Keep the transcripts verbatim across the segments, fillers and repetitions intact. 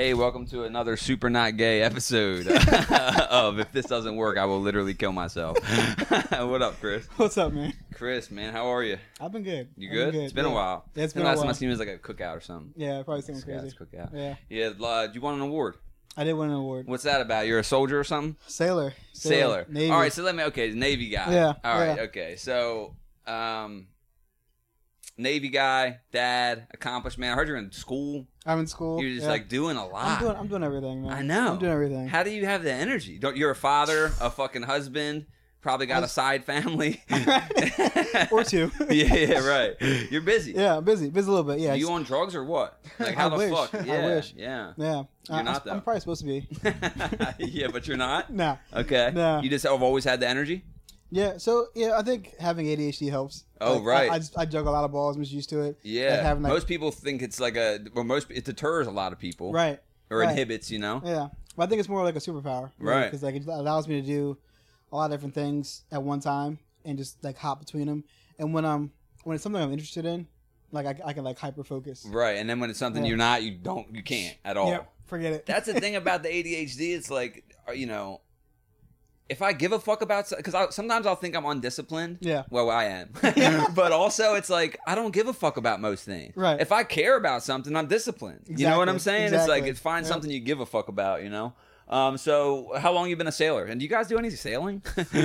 Hey, welcome to another super not gay episode of If This Doesn't Work, I Will Literally Kill Myself. What up, Chris? What's up, man? Chris, man, how are you? I've been good. You I've good? been It's been yeah. a while. Yeah, it's the been a last while. time I seen you was like a cookout or something. Yeah, probably something crazy. Cookout. Yeah. Yeah, uh, you won an award. I did win an award. What's that about? You're a soldier or something? Sailor. Sailor. Navy. All right, so let me, okay, Navy guy. Yeah, All right, yeah. okay. So, um, Navy guy, dad, accomplished man. I heard you're in school. I'm in school. You're just yeah. like doing a lot. I'm doing. I'm doing everything, man. I know. I'm doing everything. How do you have the energy? Don't, you're a father, a fucking husband, probably got a side family. Or two. yeah, yeah, right. You're busy. Yeah, I'm busy. Busy a little bit. Yeah. Are you just- on drugs or what? Like how I the wish. fuck? I Yeah, wish. yeah. Yeah. You're Uh, not, I'm, though. I'm probably supposed to be. Yeah, but you're not? Nah. Okay. No. You just have always had the energy? Yeah. So yeah, I think having A D H D helps. Oh, Like, right. I, I, just, I juggle a lot of balls. I'm just used to it. Yeah. Like having, like- most people think it's like a, well, most, it deters a lot of people. Right. Or right. inhibits, you know? Yeah. But I think it's more like a superpower. Right. Because like it allows me to do a lot of different things at one time and just like hop between them. And when I'm when it's something I'm interested in, like I, I can like hyper focus. Right. And then when it's something Yeah. you're not, you don't, you can't at all. Yep. Forget it. That's the thing about the A D H D. It's like, you know, if I give a fuck about, because sometimes I'll think I'm undisciplined. Yeah. Well, I am. But also, it's like I don't give a fuck about most things. Right. If I care about something, I'm disciplined. You know what I'm Exactly. saying? It's like Exactly. it's find Yep. something you give a fuck about. You know. Um. So, how long you been a sailor? And do you guys do any sailing?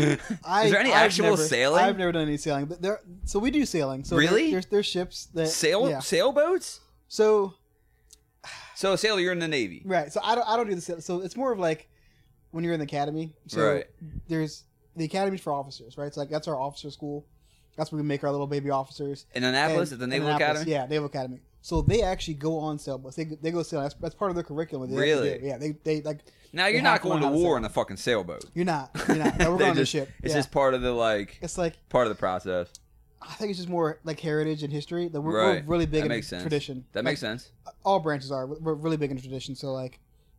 I, Is there any I've actual never, sailing? I've never done any sailing, but there. So we do sailing. So Really? There, there's there's ships that Sail Yeah. sailboats. So So, a sailor, you're in the Navy. right. So I don't I don't do the sail. So it's more of like when you're in the academy. So Right. there's the academy's for officers, right? So like that's our officer school. That's where we make our little baby officers. In Annapolis, And- at the Naval Annapolis, Academy. Yeah, Naval Academy. So they actually go on sailboats. They they go sailing. That's, that's part of their curriculum. They have to Really? do. Yeah. They they like. Now they you're have not going to learn how war sail. in a fucking sailboat. You're not. You're not. No, we're They going on the just- ship. It's yeah. just part of the like It's like part of the process. I think it's just more like heritage and history. That we're, Right. we're really big That in makes sense. tradition. That Like, makes sense. All branches are. We're really big into tradition. So like,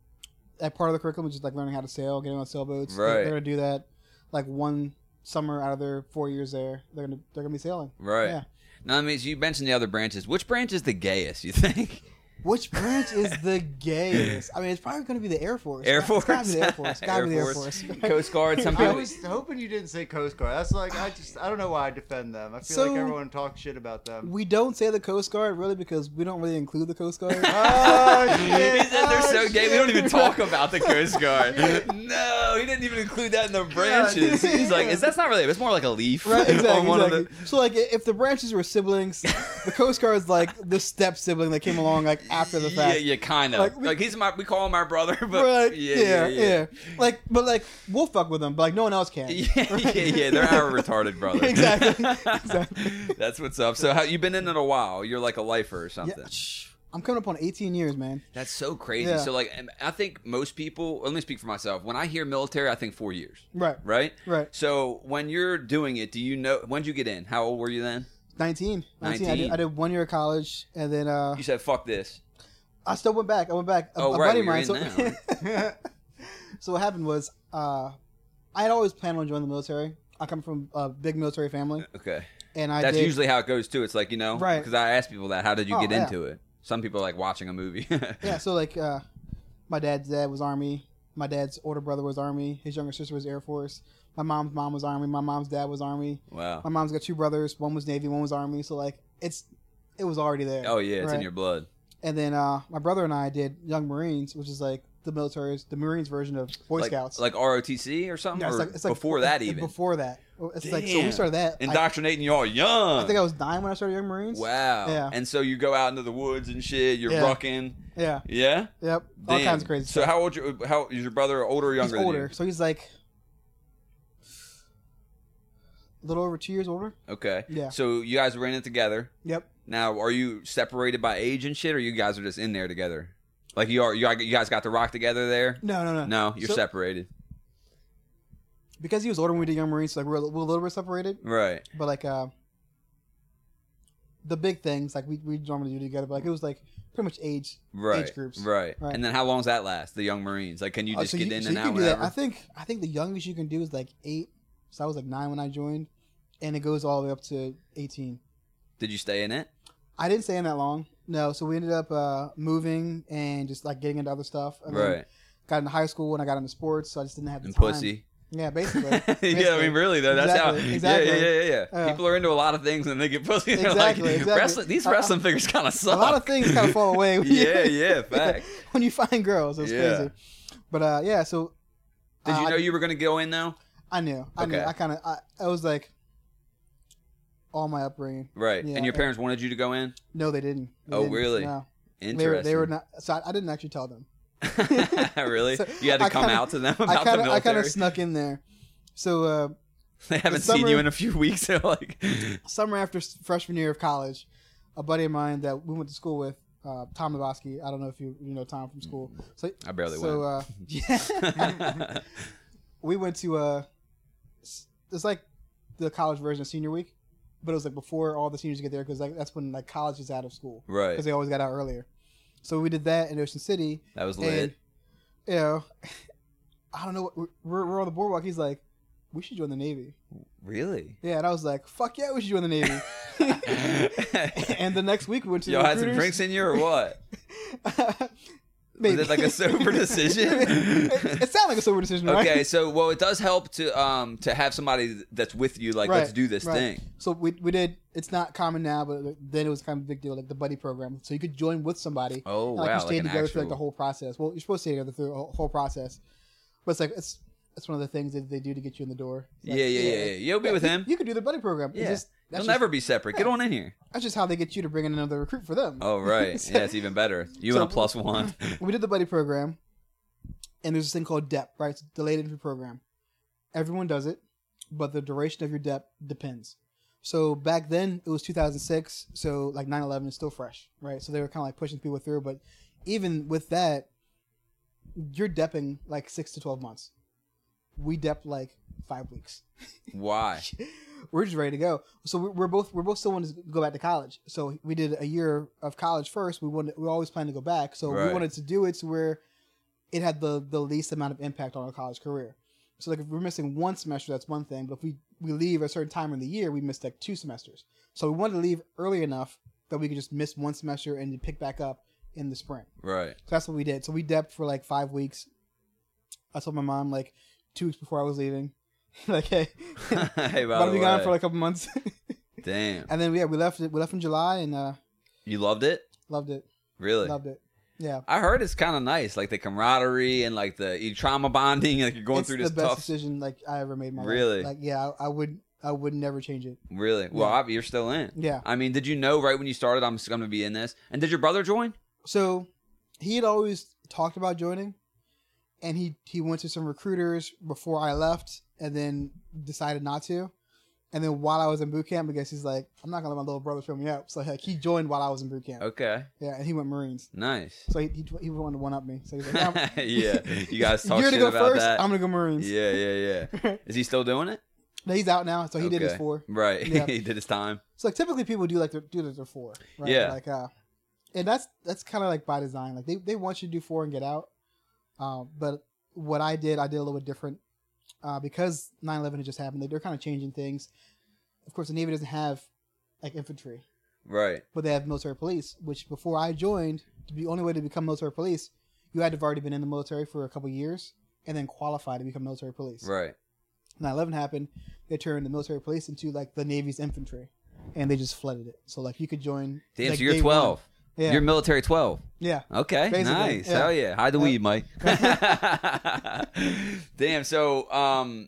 that part of the curriculum is just like learning how to sail, getting on sailboats. They're- Right. They're, gonna do that, like one summer out of their four years there. They're gonna they're gonna be sailing. Right. Yeah. Now, I mean, you mentioned the other branches. Which branch is the gayest, you think? Which branch is the gayest? I mean, it's probably going to be the Air Force. Air It's gotta Force? be the Air Force. It's gotta Air be the Air Force. Force. Coast Guard, some I people. was hoping you didn't say Coast Guard. That's like I just I don't know why I defend them. I feel So- like everyone talks shit about them. We don't say the Coast Guard really because we don't really include the Coast Guard. Oh, He shit. said they're so Oh, gay, we don't even shit. talk about the Coast Guard. No, he didn't even include that in the branches. He's like, is that's not really, it's more like a leaf. Right, exactly. on one of exactly. So, like, if the branches were siblings, the Coast Guard's like the step sibling that came along like after the fact. Yeah, yeah, kind of. Like, Like, we- he's my, we call him our brother, but We're like, yeah, yeah, yeah, yeah. Like, but like, we'll fuck with them, but like, no one else can. Yeah, yeah, yeah, they're our retarded brother. Exactly. Exactly. That's what's up. So, how you've been in it a while? You're like a lifer or something. Yeah, shh. I'm coming up on eighteen years, man. That's so crazy. Yeah. So, like, I think most people. Let me speak for myself. When I hear military, I think four years. Right. Right. Right. So, when you're doing it, do you know when did you get in? How old were you then? nineteen. nineteen. I, nineteen. did, I did one year of college, and then uh, You said, "Fuck this." I still went back. I went back. A, Oh, a right, buddy of well, mine. you're So, in so what happened was, uh, I had always planned on joining the military. I come from a big military family, Okay. and I That's did. usually how it goes too. It's like you know, Right. Because I ask people that. How did you Oh, get yeah. into it? Some people like watching a movie. Yeah. So like, uh, my dad's dad was Army. My dad's older brother was Army. His younger sister was Air Force. My mom's mom was Army. My mom's dad was Army. Wow. My mom's got two brothers. One was Navy. One was Army. So like, it's it was already there. Oh yeah, it's in Right. your blood. And then uh, my brother and I did Young Marines, which is like the military's the Marines version of Boy like, Scouts. like R O T C or something. Yeah, it's or like, it's like before that even. Before that, it's like so we Damn. started that. I, Indoctrinating you all young. I think I was nine when I started Young Marines. Wow. Yeah. And so you go out into the woods and shit. You're Yeah. rucking. Yeah. Yeah. Yep. All Damn. kinds of crazy So stuff. how old? You, how is your brother? Older or He's younger? than older, you? so he's like a little over two years older. Okay. Yeah. So you guys were in it together. Yep. Now, are you separated by age and shit, or you guys are just in there together? Like you are, you you guys got to rock together there? No, no, no. No, you're So- separated. Because he was older when we did Young Marines, so like we're, a- we're a little bit separated. Right. But like uh, the big things, like we we normally do together. But like it was like pretty much age Right. age groups. Right. Right. And then how long does that last? The Young Marines. Like, can you Uh, just so get you, in so and you out can do that. whenever? I think I think the youngest you can do is like eight. So I was like nine when I joined, and it goes all the way up to eighteen. Did you stay in it? I didn't stay in that long. No, so we ended up uh, moving and just like getting into other stuff. And then Right. got into high school and I got into sports, so I just didn't have the And time. pussy. Yeah, basically. Yeah, I Basically. mean, really though. That's Exactly, how. exactly. Yeah, yeah, yeah, yeah. Yeah. People are into a lot of things and they get pussy. And they're Exactly, like, exactly. Wrestling, these Uh, wrestling figures kind of suck. A lot of things kind of fall away. When you- Yeah, yeah, fact. when you find girls, it's Yeah. crazy. But uh, yeah, so Did you uh, know you were gonna go in though? I knew. I knew. Okay. I kind of. I, I was like, all my upbringing. Right. Yeah, and your yeah. parents wanted you to go in? No, they didn't. They Oh, didn't. really? No. Interesting. They were. They were not. So I, I didn't actually tell them. Really? So You had to I come kinda- out to them I about kind the of. I military? kind of snuck in there. So uh, They haven't the seen summer- you in a few weeks. They're like, summer after s- freshman year of college, a buddy of mine that we went to school with, uh, Tom Nabosky. I don't know if you you know Tom from school. So I barely so went. uh, yeah, we went to uh, s- it's like the college version of senior week, but it was like before all the seniors get there because like that's when like college is out of school Right. because they always got out earlier. So we did that in Ocean City. That was And, lit. you know, I don't know. What, we're we're on the boardwalk. He's like, we should join the Navy. Really? Yeah, and I was like, fuck yeah, we should join the Navy. And the next week we went to Y'all the had some recruiters. drinks in you or what? Maybe. Was it like a sober decision? it, it sounded like a sober decision, right? Okay, so well, it does help to um to have somebody that's with you. Like, Right, let's do this right. thing. So we we did. It's not common now, but then it was kind of a big deal, like the buddy program. So you could join with somebody. Oh and, like, wow! you stayed like an together actual... through like the whole process. Well, you're supposed to stay together through the whole whole process, but it's like it's it's one of the things that they do to get you in the door. It's like, Yeah, yeah, yeah, yeah. You'll be with you- him. You could do the buddy program. It's Yeah. just, that's You'll just, never be separate. Get yeah. on in here. That's just how they get you to bring in another recruit for them. Oh right, So- yeah, it's even better. You So- and a plus one. We did the buddy program, and there's this thing called D E P, right? It's a delayed entry program. Everyone does it, but the duration of your D E P depends. So back then, it was two thousand six, so like nine eleven is still fresh, right? So they were kind of like pushing people through, but even with that, you're DEPing like six to twelve months. We D E P like five weeks. Why? We're just ready to go. So we're we're both we're both still wanting to go back to college. So we did a year of college first. We wanted we always planned to go back. So Right. we wanted to do it to where it had the the least amount of impact on our college career. So like if we're missing one semester, that's one thing. But if we we leave at a certain time in the year, we missed like two semesters. So we wanted to leave early enough that we could just miss one semester and then pick back up in the spring. Right. So that's what we did. So we D E P for like five weeks. I told my mom like two weeks before I was leaving, like, hey, Hey, by about to the be gone way. for like a couple months. Damn. And then yeah, we left it. We left in July and uh, You loved it? loved it. Really? Loved it. Yeah, I heard it's kind of nice, like the camaraderie and like the you trauma bonding. Like you're going it's through the this best tough. decision like I ever made in my Really? life. Like yeah, I, I would I would never change it. Really? Well, Yeah. ob- you're still in. Yeah. I mean, did you know right when you started I'm going to be in this? And did your brother join? So he had always talked about joining, and he he went to some recruiters before I left, and then decided not to. And then while I was in boot camp, I guess he's like, I'm not gonna let my little brother fill me up. So like he joined while I was in boot camp. Okay. Yeah, and he went Marines. Nice. So he he, he wanted to one up me. So he's like, yeah, Yeah. You guys talk you're shit to go about first. that. I'm gonna go Marines. Yeah, yeah, yeah. Is he still doing it? No, he's out now, so he did his Okay. four. Right. Yeah. He did his time. So like typically people do like their do their four. Right? Yeah. Like uh, and that's that's kind of like by design. Like they they want you to do four and get out. Um, but what I did, I did a little bit different. Uh, because nine eleven had just happened, they, they're kind of changing things. Of course, the Navy doesn't have like infantry, Right. but they have military police. Which before I joined, the only way to become military police, you had to have already been in the military for a couple years and then qualify to become military police. Right. nine eleven happened, they turned the military police into like the Navy's infantry, and they just flooded it. So like you could join. Damn, like, so you're day twelve. one. Yeah, You're military twelve. yeah. Okay, Basically, nice. yeah. Hell yeah. Hide the Yeah. weed, Mike. Damn, so um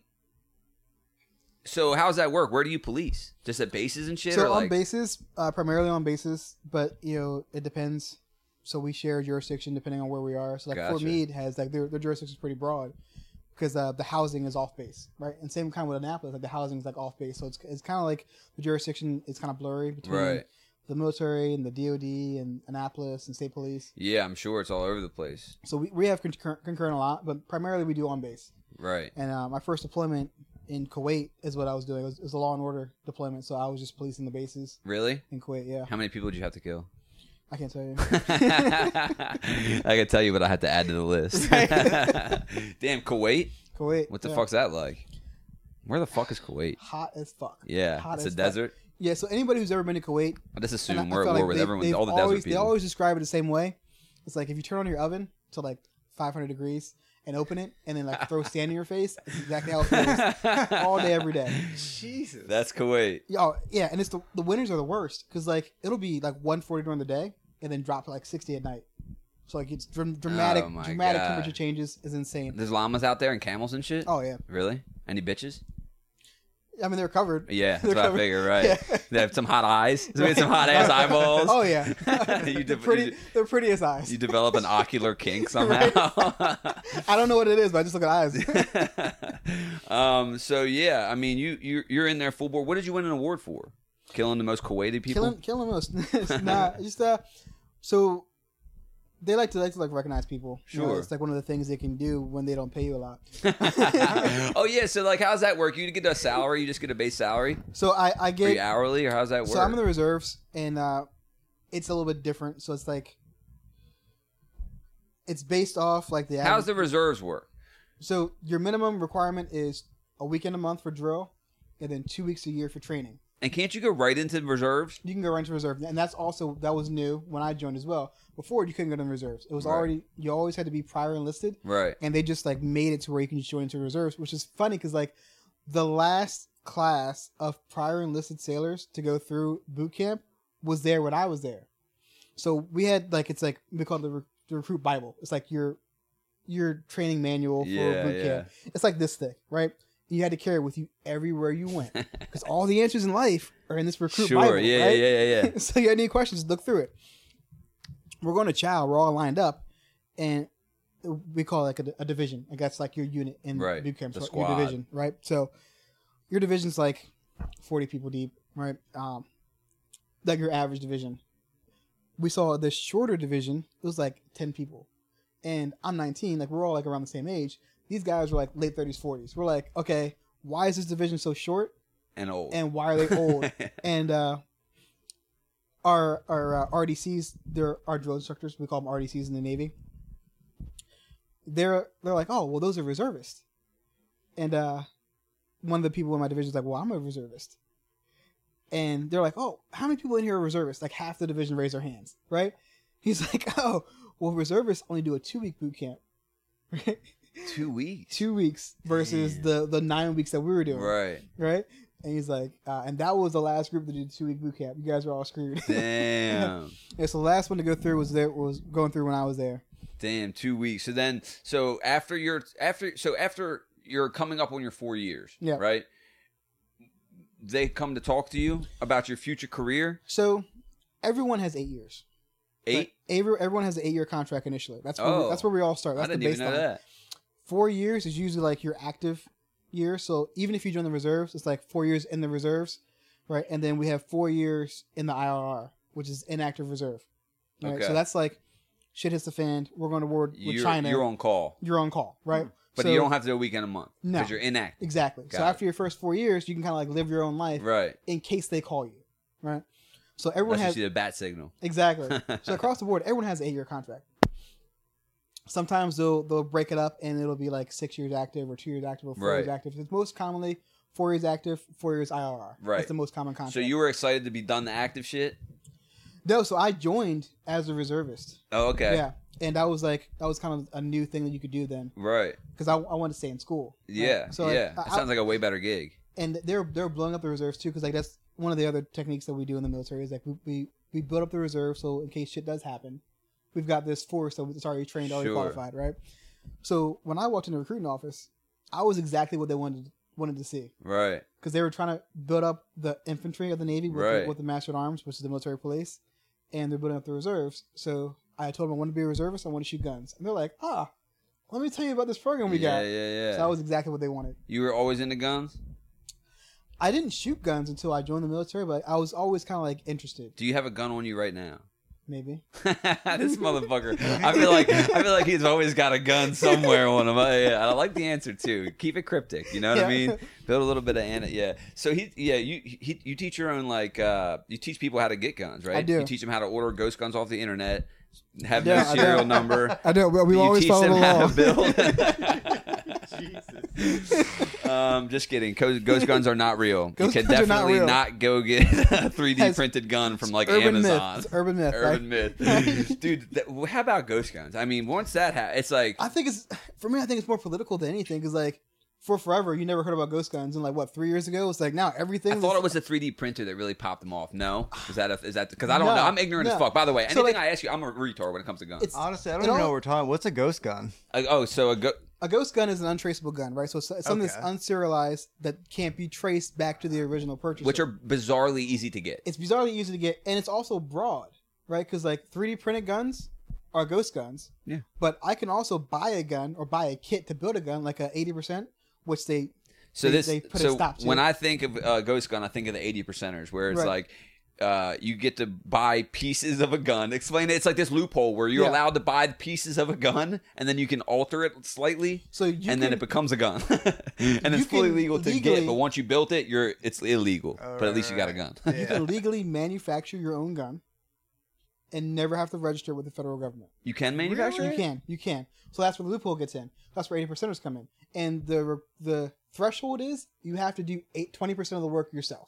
so how's that work? Where do you police? Just at bases and shit? So or on like bases, uh, primarily on bases, but you know it depends. So we share jurisdiction depending on where we are. So like Fort Gotcha. Meade has like their, their jurisdiction is pretty broad because uh, the housing is off base, right? And same kind with Annapolis, like the housing is like off base. So it's it's kind of like the jurisdiction is kind of blurry between Right. the military and the D O D and Annapolis and state police. Yeah, I'm sure it's all over the place. So we, we have concur- concurrent a lot, but primarily we do on base. Right. And uh, my first deployment in Kuwait is what I was doing. It was, it was a law and order deployment, so I was just policing the bases Really? in Kuwait. Yeah, How many people did you have to kill? I can't tell you. I could tell you, but I had to add to the list. Damn, Kuwait? Kuwait. What the yeah. fuck's that like? Where the fuck is Kuwait? Hot as fuck. Yeah, Hot it's a as fuck. desert. Yeah, so anybody who's ever been to Kuwait, I just and I- assume I we're at feel war like with they- everyone, they've all the always, desert They people. always describe it the same way. It's like if you turn on your oven to like five hundred degrees and open it, and then like throw sand in your face. It's exactly how it feels all day, every day. Jesus. That's Kuwait. Oh yeah, and it's the the winters are the worst because like it'll be like one forty during the day and then drop to like sixty at night. So like it's dram- dramatic, Oh, my dramatic God. temperature changes is insane. There's llamas out there and camels and shit. Oh yeah, Really? Any bitches? I mean they're covered. Yeah, that's They're what covered. I figured. Right? Yeah. They have some hot eyes. They have some hot ass eyeballs. Oh yeah, You they're de- pretty. you- They're pretty as eyes. You develop an ocular kink somehow. I don't know what it is, but I just look at eyes. um. So yeah, I mean, you you you're in there full board. What did you win an award for? Killing the most Kuwaiti people. Killing, killing most. It's not just uh. So they like to like to like recognize people. You know, Sure. it's like one of the things they can do when they don't pay you a lot. Oh yeah. So like, how's that work? You get a salary. You just get a base salary. So I I Are get you hourly or how's that work? so I'm in the reserves and uh, it's a little bit different. So it's like it's based off like the How's average- the reserves work? so your minimum requirement is a weekend a month for drill, and then two weeks a year for training. And can't you go right into the reserves? You can go right into reserve, and that's also that was new when I joined as well. Before you couldn't go to the reserves. It was Right. already you always had to be prior enlisted, Right. and they just like made it to where you can just join into reserves, which is funny because like the last class of prior enlisted sailors to go through boot camp was there when I was there. So we had like it's like we call it the, re- the recruit Bible. It's like your your training manual for Yeah, boot yeah. camp. It's like this thick, right? You had to carry it with you everywhere you went because all the answers in life are in this recruit Sure. Bible. yeah, right? yeah. Yeah. Yeah. So you had any questions, look through it. We're going to chow. We're all lined up, and we call it like a, a division. Like that's like your unit in Right. boot camp. The so squad. Your division, right? So your division's like forty people deep, right? Um, like your average division. We saw the shorter division. It was like ten people, and I'm nineteen. Like we're all like around the same age. These guys were like late thirties, forties. We're like, okay, why is this division so short, And old. and why are they old? And uh, our our uh, R D Cs, they're our drill instructors. We call them R D Cs in the Navy. They're they're like, oh well, those are reservists. And uh, one of the people in my division is like, well, I'm a reservist. And they're like, oh, how many people in here are reservists? Like half the division raise their hands, right? He's like, oh, well, reservists only do a two week boot camp, right? Two weeks. Two weeks versus Damn. the the nine weeks that we were doing, Right. right? And he's like, uh, and that was the last group to do the two week boot camp. You guys were all screwed. Damn. Yeah, so the last one to go through was there was going through when I was there. Damn. Two weeks. So then, so after you're after, so after you're coming up on your four years, Yeah. right? They come to talk to you about your future career. So everyone has eight years. Eight. Like, every, everyone has an eight year contract initially. That's where Oh. we, that's where we all start. That's I didn't the even know baseline. that. Four years is usually like your active year. So even if you join the reserves, it's like four years in the reserves, right? And then we have four years in the I R R, which is inactive reserve. Right? Okay. So that's like shit hits the fan. We're going to war with You're, China. you're on call, You're on call, right? but So- you don't have to do a weekend a month No. because you're inactive. Exactly. So Got it. after your first four years, you can kind of like live your own life Right. in case they call you, right? So everyone Unless has you see the bat signal. exactly. So across the board, everyone has an eight-year contract. Sometimes they'll they'll break it up and it'll be like six years active or two years active or four Right. years active. It's most commonly four years active, four years I R R. Right. That's the most common contract. So you were excited to be done the active shit? no, so I joined as a reservist. Oh, okay. Yeah, and that was like that was kind of a new thing that you could do then Right. because I, I wanted to stay in school. right? Yeah. So like, yeah. I- It sounds like a way better gig. and they're they're blowing up the reserves too because like that's one of the other techniques that we do in the military is like we we, we build up the reserve so in case shit does happen, we've got this force that's already trained, already Sure. qualified, right? So when I walked in the recruiting office, I was exactly what they wanted wanted to see Right. because they were trying to build up the infantry of the Navy with, Right. the, with the Master at Arms, which is the military police, and they're building up the reserves. So I told them I want to be a reservist, I want to shoot guns, and they're like, ah, let me tell you about this program we yeah, got. yeah, yeah. So that was exactly what they wanted. You were always into guns? I didn't shoot guns until I joined the military, but I was always kind of like interested. Do you have a gun on you right now? Maybe. This motherfucker. I feel like I feel like he's always got a gun somewhere on him. I, yeah, I like the answer too. Keep it cryptic. You know what I Yeah. mean? Build a little bit of an yeah. So he yeah you he, you teach your own like uh you teach people how to get guns, right? I do. You teach them how to order ghost guns off the internet. Have Yeah, no I serial do. number. I don't. We you always teach follow them the how law. to build. Jesus. um, just kidding. Co- Ghost guns are not real. Ghost you can guns are not definitely real. not, go get a three D Has- printed gun from like urban Amazon. myth. It's urban myth. Urban right? myth, dude. That, how about ghost guns? I mean, once that ha- it's like I think it's for me. I think it's more political than anything because like for forever you never heard about ghost guns, and like what three years ago it's like now everything. I thought is- it was a three D printer that really popped them off. No, is that a, is that because I don't No, know? I'm ignorant as no. fuck. By the way, So, anything like- I ask you, I'm a retard when it comes to guns. It's- Honestly, I don't It even know all- what we're talking. What's a ghost gun? Like, oh, so a go- a ghost gun is an untraceable gun, right? So it's something that's Okay. unserialized that can't be traced back to the original purchaser. which are bizarrely easy to get. it's bizarrely easy to get, and it's also broad, right? Because like three D printed guns are ghost guns. Yeah. But I can also buy a gun or buy a kit to build a gun, like a eighty percent, which they So they- this, they put a so stop to when it. I think of uh, ghost gun, I think of the eighty percenters, where it's Right. like uh, you get to buy pieces of a gun. Explain it. It's like this loophole where you're Yeah. allowed to buy the pieces of a gun, and then you can alter it slightly, so you and can, then it becomes a gun, and it's You fully can legal to legally- get. But once you built it, you're it's illegal. Oh, but at least right, you got a right. gun. you Yeah. can legally manufacture your own gun and never have to register with the federal government. You can manufacture You it. can, you can. So that's where the loophole gets in. That's where eighty percenters come in, and the the threshold is you have to do eight, twenty percent of the work yourself.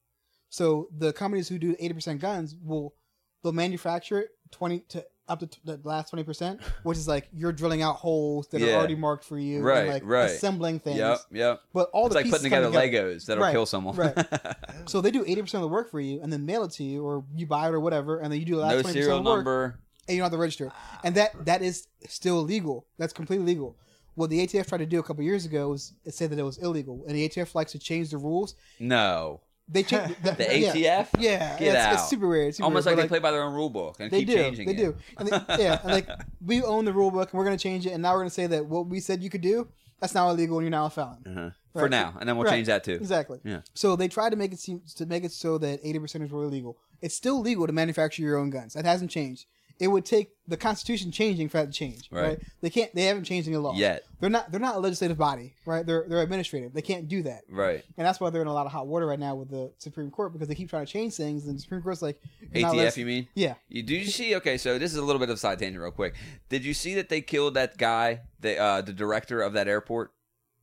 So the companies who do eighty percent guns will they'll manufacture it twenty to up to t- the last twenty percent, which is like you're drilling out holes that Yeah. are already marked for you, Right, and like right. assembling things. Yep, yep. But all It's the like pieces putting come together, Legos that'll Right, kill someone. right. So they do eighty percent of the work for you, and then mail it to you, or you buy it or whatever, and then you do the last No twenty percent serial of the work, number. and you don't have to register. And that that is still legal. That's completely legal. What the A T F tried to do a couple years ago was it said that it was illegal, and the A T F likes to change the rules. No. They change the, The yeah, A T F? Yeah, Get yeah, it's, out. it's super weird. It's super Almost weird, like but, they play by their own rule book and They keep do. changing They it. do. And they, yeah, and like we own the rule book, and we're gonna change it, and now we're gonna say that what we said you could do, that's now illegal, and you're now a felon. Uh-huh. For Right. now, and then we'll Right. change that too. Exactly. Yeah. So they tried to make it seem to make it so that eighty percenters were illegal. It's still legal to manufacture your own guns. That hasn't changed. It would take the Constitution changing for that to change. Right. Right. They can't. They haven't changed any laws Yet. They're not. They're not a legislative body. Right. They're they're administrative. They can't do that. Right. And that's why they're in a lot of hot water right now with the Supreme Court because they keep trying to change things, and the Supreme Court's like you're A not T F, legis- you mean? Yeah. You do you see? Okay, so this is a little bit of a side tangent, real quick. Did you see that they killed that guy, the uh, the director of that airport?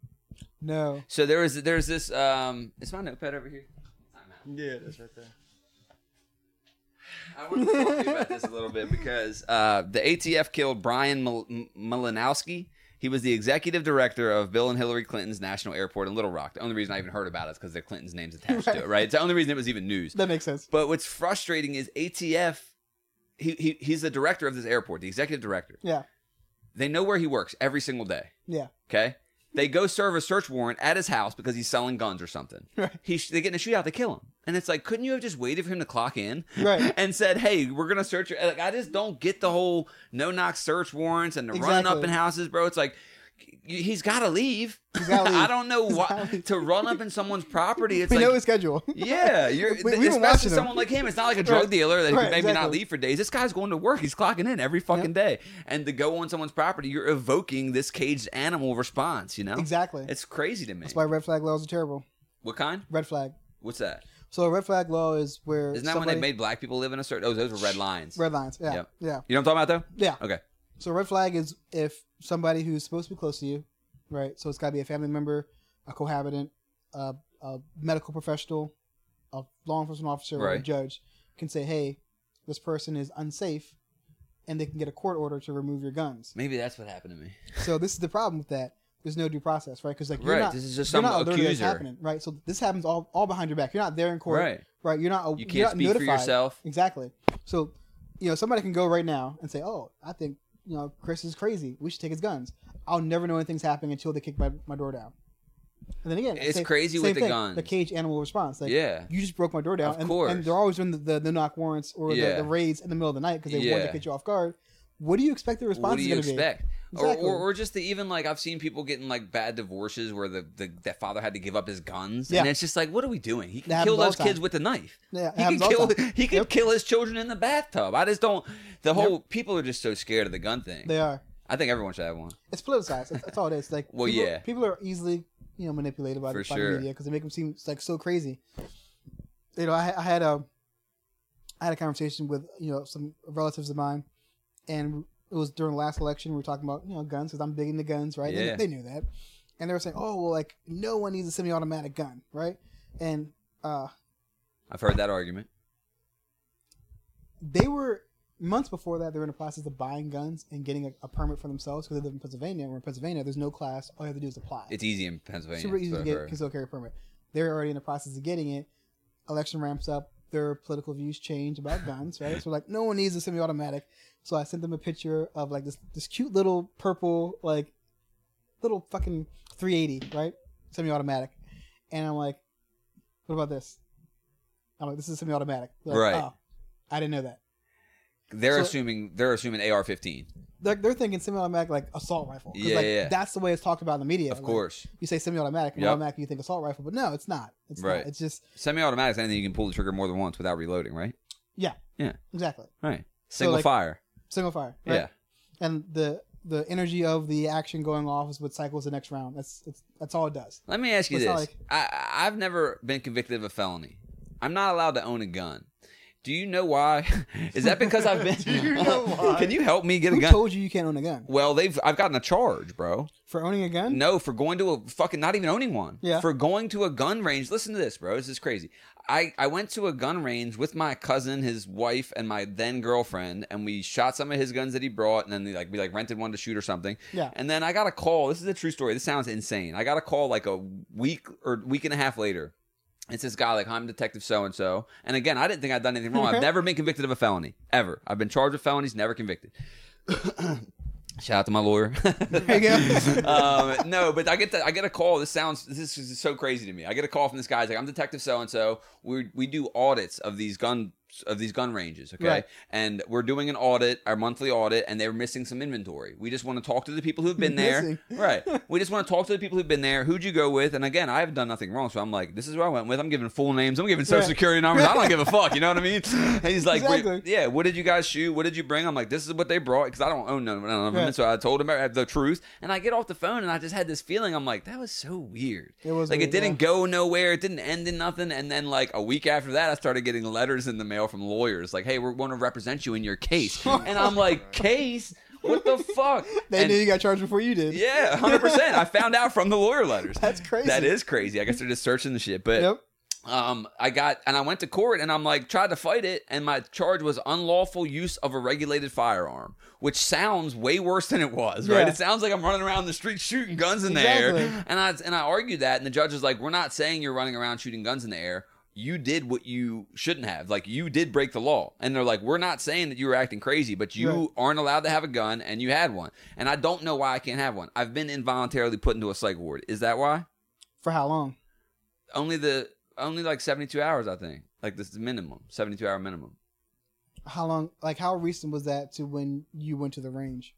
No. So there was there's this. Um, is my notepad over here? Yeah, that's right there. I want to talk to you about this a little bit because uh, the A T F killed Brian Mal- M- Malinowski. He was the executive director of Bill and Hillary Clinton's National Airport in Little Rock. The only reason I even heard about it is because their Clinton's name's attached to it, right? It's the only reason it was even news. That makes sense. But what's frustrating is A T F, he, he he's the director of this airport, the executive director. Yeah. They know where he works every single day, Yeah. okay? They go serve a search warrant at his house because he's selling guns or something. Right. He, they get in a shootout, they kill him. And it's like, couldn't you have just waited for him to clock in? Right. And said, hey, we're going to search your... Like, I just don't get the whole no-knock search warrants and the running up Exactly. in houses, bro. It's like, he's got to leave. He's gotta leave. I don't know He's why. gotta leave. To run up in someone's property, it's we like... know his schedule. Yeah, you're We- we've been especially watching him. someone like him. It's not like a drug Right. dealer that Right, could maybe not exactly. leave for days. This guy's going to work. He's clocking in every fucking day. And to go on someone's property, you're evoking this caged animal response. You know, Exactly. It's crazy to me. That's why red flag laws are terrible. What kind? Red flag. What's that? So a red flag law is where Isn't that somebody, when they made black people live in a certain? Oh, those were red lines. red lines. Yeah. Yep. Yeah. You know what I'm talking about, Yeah. though? Okay. So a red flag is if somebody who's supposed to be close to you, right? So it's got to be a family member, a cohabitant, a, a medical professional, a law enforcement officer, or a Right. judge can say, "Hey, this person is unsafe," and they can get a court order to remove your guns. Maybe that's what happened to me. So this is the problem with that. There's no due process, right? Because like you're Right, not, this is just you're some not alerted that it's accuser. happening, right? So this happens all, all behind your back. You're not there in court, Right. Right? You're not. You you're can't not speak notified. for yourself. Exactly. So, you know, somebody can go right now and say, "Oh, I think you know Chris is crazy. We should take his guns." I'll never know anything's happening until they kick my, my door down. And then again, It's same- crazy same with the thing, guns. The cage animal response. Like, Yeah. you just broke my door down. Of and, course. And they're always doing the, the, the knock warrants or Yeah. the, the raids in the middle of the night because they want Yeah. to get you off guard. What do you expect the response What do is you going to be? expect? Exactly. Or, or, or just the, even like I've seen people getting like bad divorces where the, the that father had to give up his guns, Yeah. and it's just like, what are we doing? He That can happens kill all those the time. kids with a knife. Yeah, it he happens can all kill. the time. He can Yep. kill his children in the bathtub. I just don't. The whole people are just so scared of the gun thing. They are. I think everyone should have one. It's politicized. That's, that's all it is. Like, Well, people, yeah. people are easily, you know, manipulated by, For the, by sure. the media because they make them seem like so crazy. You know, I, I had a, I had a conversation with you know some relatives of mine, and it was during the last election. We were talking about you know guns because I'm big into guns, right? They- Yeah. They, knew that, and they were saying, "Oh, well, like no one needs a semi-automatic gun, right?" And uh, I've heard that argument. they were months before that. They were in the process of buying guns and getting a, a permit for themselves because they live in Pennsylvania. Where in Pennsylvania, there's no class. All you have to do is apply. It's easy in Pennsylvania. Super easy so to I've get heard. concealed carry permit. They're already in the process of getting it. Election ramps up. Their political views change about guns, right? So like, no one needs a semi-automatic. So I sent them a picture of like this this cute little purple like little fucking three eighty, right? Semi-automatic. And I'm like, what about this? I'm like, this is semi-automatic. They're like, Right. Oh, I didn't know that. They're So- assuming they're assuming A R fifteen. They're, they're thinking semi-automatic like assault rifle. 'Cause, Yeah, like, yeah. that's the way it's talked about in the media. Of Like, course. you say semi-automatic, and Yep. automatic you think assault rifle, but no, it's not. It's Right. not. It's just Semi-automatic is anything you can pull the trigger more than once without reloading, right? yeah, Yeah. exactly. Right. Single like, fire. Single fire. Right? Yeah. And the the energy of the action going off is what cycles the next round. That's that's, that's all it does. Let me ask you It's this. not like- I, I've never been convicted of a felony. I'm not allowed to own a gun. Do you know why? Is that because I've been... Do you know why? Can you help me get a Who gun? told you you can't own a gun? Well, they've I've gotten a charge, bro. For owning a gun? No, for going to a fucking not even owning one. Yeah. For going to a gun range. Listen to this, bro. This is crazy. I, I went to a gun range with my cousin, his wife, and my then girlfriend, and we shot some of his guns that he brought, and then we like we like rented one to shoot or something. Yeah. And then I got a call. This is a true story. This sounds insane. I got a call like a week or week and a half later. It's this guy like, I'm Detective so-and-so. And again, I didn't think I'd done anything wrong. I've never been convicted of a felony. Ever. I've been charged with felonies, never convicted. Shout out to my lawyer. There you go. um, no, but I get the, I get a call. This sounds this is so crazy to me. I get a call from this guy. He's like, I'm Detective so and so. We we do audits of these gun of these gun ranges, okay? Right. And we're doing an audit, our monthly audit, and they're missing some inventory. We just want to talk to the people who've been there, Missing. right? We just want to talk to the people who've been there. Who'd you go with? And again, I haven't done nothing wrong, so I'm like, this is who I went with. I'm giving full names. I'm giving social Right. security numbers. I don't give a fuck. You know what I mean? And he's like, Exactly. "Wait, yeah, what did you guys shoot? What did you bring? I'm like, this is what they brought because I don't own none of them. Right. And so I told him the truth, and I get off the phone, and I just had this feeling. I'm like, that was so weird. It was like weird, it didn't yeah. go nowhere. It didn't end in nothing. And then like a week after that, I started getting letters in the mail from lawyers like, hey, we're going to represent you in your case. And I'm like, case? What the fuck? They And- knew you got charged before you did. yeah, one hundred percent. I found out from the lawyer letters. That's crazy. That is crazy. I guess they're just searching the shit. But Yep. um, I got, and I went to court and I'm like, tried to fight it. And my charge was unlawful use of a regulated firearm, which sounds way worse than it was, right? Yeah. It sounds like I'm running around the street shooting guns in the air. Exactly. And I, and I argued that. And the judge was like, we're not saying you're running around shooting guns in the air. You did what you shouldn't have. Like, you did break the law. And they're like, we're not saying that you were acting crazy, but you Right. aren't allowed to have a gun, and you had one. And I don't know why I can't have one. I've been involuntarily put into a psych ward. Is that why? For how long? Only the only like seventy-two hours, I think. Like, this is the minimum. seventy-two hour minimum. How long? Like how recent was that to when you went to the range?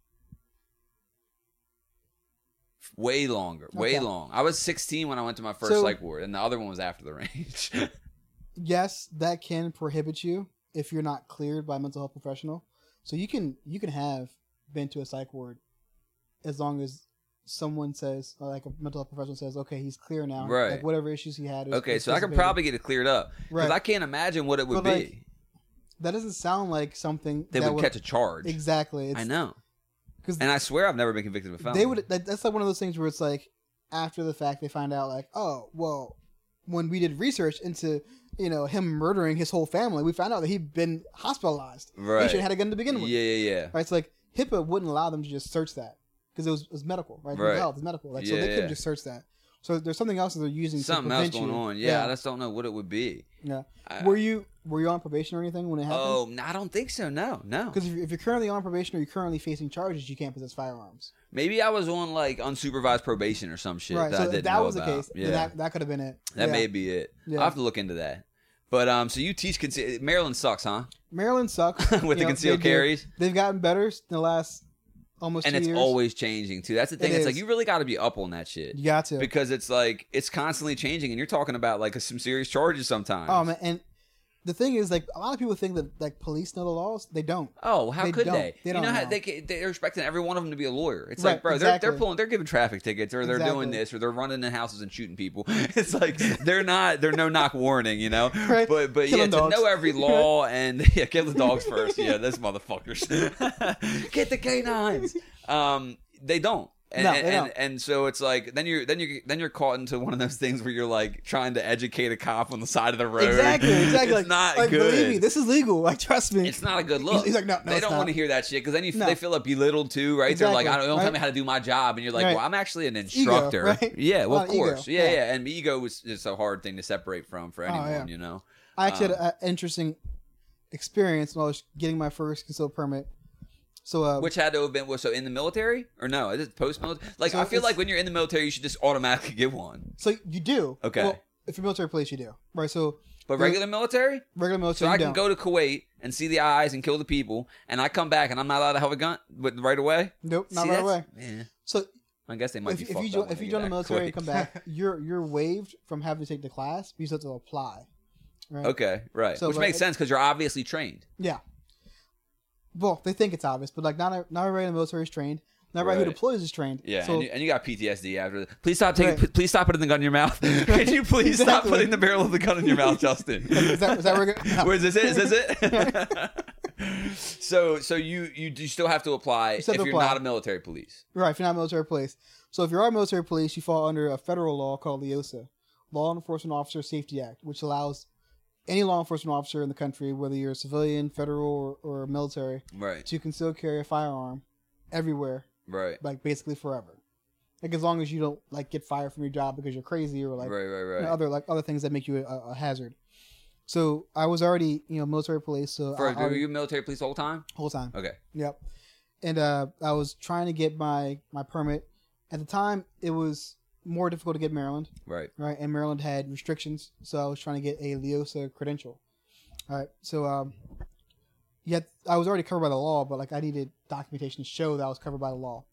Way longer. Way Okay. long. I was sixteen when I went to my first So- psych ward, and the other one was after the range. Yes, that can prohibit you if you're not cleared by a mental health professional. So you can you can have been to a psych ward as long as someone says, or like a mental health professional says, okay, he's clear now. Right. Like whatever issues he had. is- okay, is so I could dissipated. probably get it cleared up. Because Right. I can't imagine what it would But, be. like, that doesn't sound like something they that would catch a charge. Exactly. It's, I know. because And I swear I've never been convicted of a felony. they would. That, that's like one of those things where it's like after the fact they find out like, oh well, when we did research into you know him murdering his whole family, we found out that he'd been hospitalized. Right. He should have had a gun to begin Yeah, with. yeah, yeah. Right. It's like HIPAA wouldn't allow them to just search that because it was, it was medical, right? Right. Mental health is medical. Like so Yeah, they couldn't yeah. just search that. So there's something else that they're using Something to else prevent going you. on. Yeah, I just don't know what it would be. yeah. I- Were you were you on probation or anything when it happened? Oh, no, I don't think so. No, no. Because if, if you're currently on probation or you're currently facing charges, you can't possess firearms. Maybe I was on like unsupervised probation or some shit right. that So I if didn't that know was about. the case, Yeah, then that that could have been it. that Yeah. may be it. Yeah. I'll have to look into that. But um, so you teach conceal. Maryland sucks, huh? Maryland sucks With You the know, concealed they did- carries, They've gotten better in the last almost and two it's years. always changing too. That's the thing. It it's like is. you really got to be up on that shit you got to. because it's like it's constantly changing, and you're talking about like some serious charges sometimes. Oh man, and the thing is, like a lot of people think that like police know the laws. They don't. Oh, how They could don't. they? They you don't know how know. they ca- they're expecting every one of them to be a lawyer. It's Right, like, bro, exactly. they're they're pulling, they're giving traffic tickets, or they're doing Exactly. this, or they're running in houses and shooting people. It's like they're not, they're no knock warning, you know. Right. But but Killing yeah, dogs. to know every law and yeah, kill the dogs first. Yeah, this motherfuckers. Get the canines. Um, they don't. And, No, and, they and, don't. and so it's like then you're then you then you're caught into one of those things where you're like trying to educate a cop on the side of the road. Exactly, exactly. It's like, not like, good. Believe me, this is legal. Like, trust me. It's not a good look. He's like, no, no, they it's don't not. want to hear that shit because then you No. they feel like belittled too, right? Exactly, They're like, I don't, don't right? tell me how to do my job, and you're like, Right. well, I'm actually an instructor. right? Yeah, A well, lot of of ego. course, yeah, Yeah. yeah, and ego is just a hard thing to separate from for Oh, anyone, yeah. you know. I actually Um, had an interesting experience when I was getting my first concealed permit. So, uh, Which had to have been was so in the military or no? Is it post military? Like So I feel it's- like when you're in the military, you should just automatically get one. so you do. Okay. Well, if you're military police, you do. Right. So But the- regular military, regular so military, I you can don't. go to Kuwait and see the eyes and kill the people, and I come back and I'm not allowed to have a gun with right away. Nope, not See, right that's- away. Yeah, So I guess they might if, be. if fucked you up join, when if they you get join the back to military and Kuwait. come back, you're you're waived from having to take the class. But you still have to apply. Right. Okay, right, So, which but makes it- sense because you're obviously trained. Yeah. Well, they think it's obvious, but like not not everybody in the military is trained. Not everybody who Right. deploys is trained. Yeah, So and, you, and you got P T S D after. The, please stop taking. Right. Please stop putting the gun in your mouth. Can you please stop Exactly. putting the barrel of the gun in your mouth, Justin? is that is that where we're going? No. Where is this? It? Is this it? so, so you you you still have to apply if still have to you're apply. not a military police. Right, if you're not military police. So if you are military police, you fall under a federal law called LEOSA, Law Enforcement Officer Safety Act, which allows any law enforcement officer in the country, whether you're a civilian, federal, or, or military, Right. to conceal carry a firearm everywhere, Right. like basically forever. Like as long as you don't like get fired from your job because you're crazy or like right. Right. you Right. know, other like other things that make you a, a hazard. So I was already you know military police, so For, I, I were you military police the whole time? whole time. Okay. Yep. And uh, I was trying to get my, my permit. At the time, it was more difficult to get Maryland, Right. right? And Maryland had restrictions, so I was trying to get a LEOSA credential. All right. So, um, yet I was already covered by the law, but like I needed documentation to show that I was covered by the law.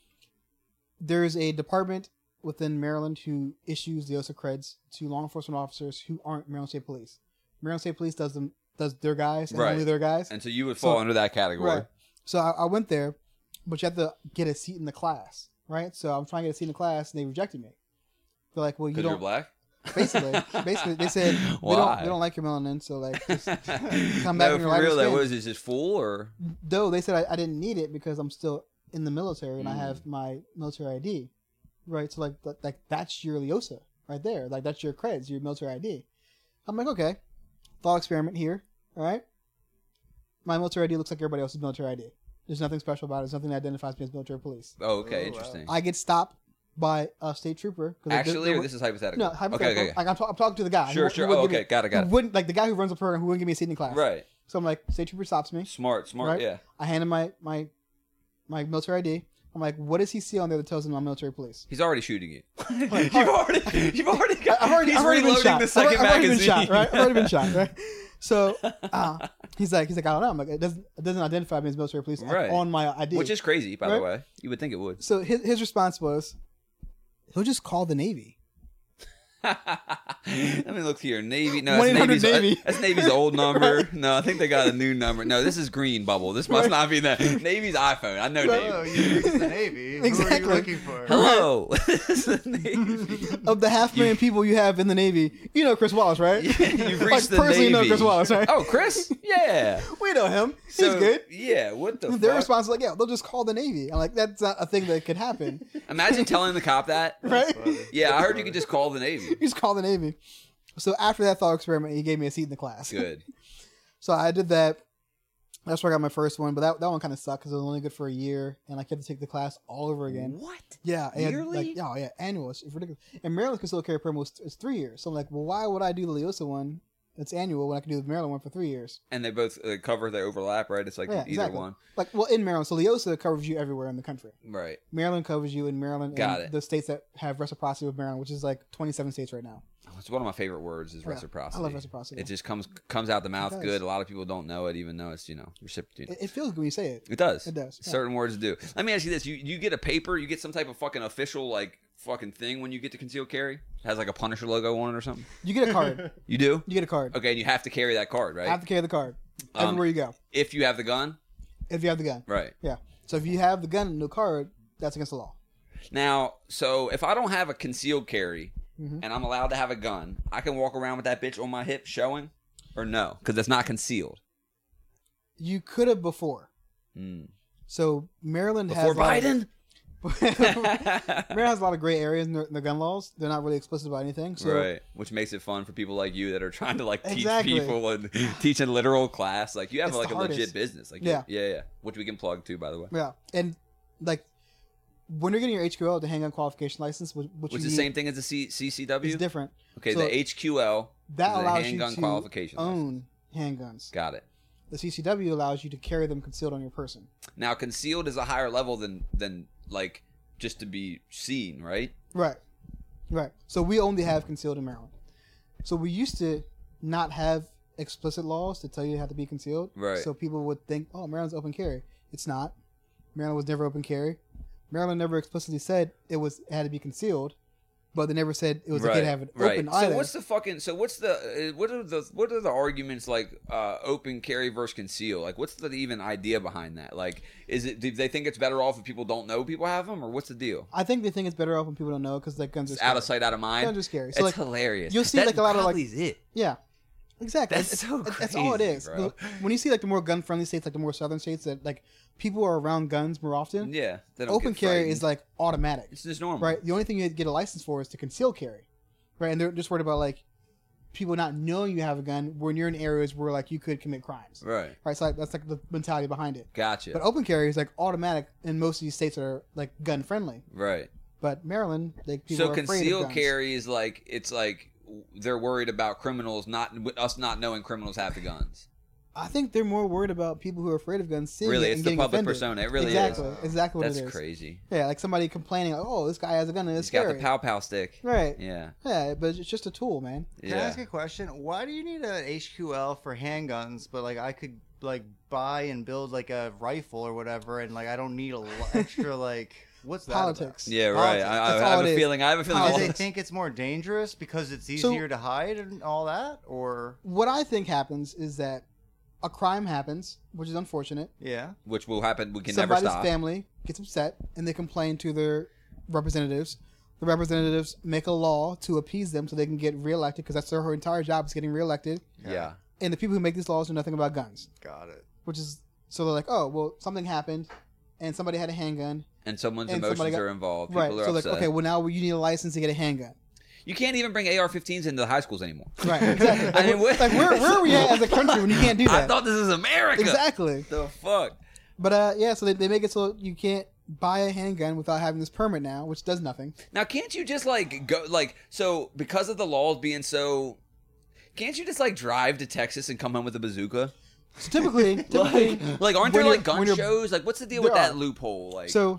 There's a department within Maryland who issues LEOSA creds to law enforcement officers who aren't Maryland State Police. Maryland State Police does them does their guys and Right. only their guys. And so you would fall So- under that category. Right. So I, I went there, but you have to get a seat in the class, right? So I'm trying to get a seat in the class, and they rejected me. They're like, "Well, you Because you're don't." black. Basically, basically, they said we Why? don't we don't like your melanin, so like just come back No, in your for lighter real. That skin. was it just full or Though they said I, I didn't need it because I'm still in the military and I Mm. have my military I D, right? So like th- like that's your LEOSA right there, like that's your creds, your military I D. I'm like, okay, thought experiment here, all right. My military I D looks like everybody else's military I D. There's nothing special about it. There's nothing that identifies me as military police. oh, okay, Oh, wow. interesting. I get stopped by a state trooper. 'cause they're- Actually, they're- or this is hypothetical. no, hypothetical. Okay, okay, okay. Like I'm, ta- I'm talking to the guy. Sure, who, sure. Who wouldn't Oh, give okay, me, got it, got who it. Wouldn't like the guy who runs the program who wouldn't give me a seat in class. Right. So I'm like, state trooper stops me. Smart, smart. Right? Yeah. I hand him my my my military I D. I'm like, what does he see on there that tells him I'm military police? He's already shooting you. you've already, you've already got. I've already, he's I've already been reloading shot. the I've second already, I've already been magazine. shot. Right? I've already been shot. Right. So uh, he's like, he's like, I don't know. I'm like, it doesn't, it doesn't identify me as military police Right. on my I D. Which is crazy, by the Right? way. You would think it would. So his his response was, he'll just call the Navy. Let me look here. Navy. No, one that's eight hundred Navy's, Navy. that's Navy's old number. No, I think they got a new number. No, this is green bubble. This must Right. not be that. Navy's iPhone. I know Oh, Navy. you reached the Navy. Who Exactly. are you looking for? Hello. This is the Navy. Of the half million people you have in the Navy, you know Chris Wallace, right? Yeah, you've reached like, the personally Navy. know Chris Wallace, right? Oh, Chris? Yeah. We know him. He's So, good. Yeah. What the Their fuck? response is like, yeah, they'll just call the Navy. I'm like, that's not a thing that could happen, Imagine telling the cop that. right? Funny. Yeah, I heard you could just call the Navy. You just call the Navy. So after that thought experiment, he gave me a seat in the class. Good. So I did that. That's where I got my first one, but that, that one kind of sucked because it was only good for a year, and I kept to take the class all over again. What? Yeah, and Yearly? like, yeah, yeah, annual. It's, it's ridiculous. And Maryland concealed carry permit was it's three years. So I'm like, well, why would I do the LEOSA one? That's annual when I can do the Maryland one for three years. And they both uh, cover, they overlap, right? It's like Yeah, either exactly. one. Like, well, in Maryland, so LEOSA covers you everywhere in the country. Right. Maryland covers you in Maryland Got and it. the states that have reciprocity with Maryland, which is like twenty-seven states right now. It's one of my favorite words is Yeah, reciprocity. I love reciprocity. It just comes comes out the mouth does. good. A lot of people don't know it, even though it's, you know, reciprocated. It, it feels good when you say it. It does. It does, yeah. Certain words do. Let me ask you this: you you get a paper, you get some type of fucking official like fucking thing when you get to concealed carry. It has like a Punisher logo on it or something. You get a card. You do? You get a card. Okay, and you have to carry that card, right? I have to carry the card Um, everywhere you go. If you have the gun, If you have the gun. right? Yeah. So if you have the gun and no card, that's against the law. Now, so if I don't have a concealed carry Mhm. and I'm allowed to have a gun, I can walk around with that bitch on my hip showing, or no? Because that's not concealed. You could have before. Mm. So Maryland Before has like- Biden. Maryland has a lot of gray areas in their, in their gun laws. They're not really explicit about anything. So, right, which makes it fun for people like you that are trying to like teach Exactly. people and teach a literal class. Like you have It's like the a hardest. legit business. Like Yeah. yeah, yeah, which we can plug too, by the way. Yeah, and like when you're getting your H Q L, the handgun qualification license, which, which Which you is the need, same thing as the C- CCW. is different. Okay, So the H Q L That is a allows you handgun to qualification license. own handguns. Got it. The C C W allows you to carry them concealed on your person. Now, concealed is a higher level than than like just to be seen, right? Right, right. So we only have concealed in Maryland. So we used to not have explicit laws to tell you it had to be concealed. Right. So people would think, oh, Maryland's open carry. It's not. Maryland was never open carry. Maryland never explicitly said it was it had to be concealed, but they never said it was okay to have it right. open So either. what's the fucking? So what's the? Uh, what are the? What are the arguments like? Uh, open carry versus conceal. Like, what's the even idea behind that? Like, is it? Do they think it's better off if people don't know people have them, or what's the deal? I think they think it's better off when people don't know because like guns are It's scary. out of sight, out of mind. Guns are scary. So It's like hilarious. you'll see That like a lot of like probably is it. yeah, exactly. That's It's- so it's- That's all it crazy, is. bro. The- When you see like the more gun friendly states, like the more southern states that like people are around guns more often. Yeah. They don't Open get carry frightened. is like automatic, It's just normal, right? The only thing you get a license for is to conceal carry, right? And they're just worried about like people not knowing you have a gun when you're in areas where like you could commit crimes, Right. right? So like, that's like the mentality behind it. Gotcha. But open carry is like automatic in most of these states that are like gun friendly. right. But Maryland, like people So are afraid of concealed guns. carry is like it's like they're worried about criminals not us not knowing criminals have the guns. I think they're more worried about people who are afraid of guns seeing Really, it it's and the getting public offended. persona. It really exactly, is. exactly what That's it is. crazy. Yeah, like somebody complaining, like, "Oh, this guy has a gun and it's He's got scary." the pow pow stick. Right. Yeah. Yeah, but it's just a tool, man. Can I Yeah. ask a question? Why do you need an H Q L for handguns, but like I could like buy and build like a rifle or whatever, and like I don't need a l- extra like what's that about? Politics. Yeah. Right. Politics. I, I That's have all a it is. feeling. I have a feeling. Do all they Politics. think it's more dangerous because it's So- easier to hide and all that, or What I think happens is that a crime happens, which is unfortunate. yeah? which will happen. We can Somebody's never stop. family gets upset and they complain to their representatives. The representatives make a law to appease them so they can get reelected because that's their whole entire job is getting reelected. Yeah. And the people who make these laws know nothing about guns, Got it. which is so they're like, oh, well, something happened, and somebody had a handgun, And someone's And emotions somebody got- are involved. People right? are So upset. like, okay, well now you need a license to get a handgun, You can't even bring A R fifteens into the high schools anymore. right? Exactly. Like, I mean, where, like where, where are we at as a country when you can't do that? I thought this was America. Exactly. The fuck. But uh, yeah, so they, they make it so you can't buy a handgun without having this permit now, which does nothing. Now, can't you just like go like so because of the laws being so? Can't you just like drive to Texas and come home with a bazooka? So typically, typically, Like, like aren't when there you're- like gun when you're- shows? Like, what's the deal with There that are. loophole? Like, so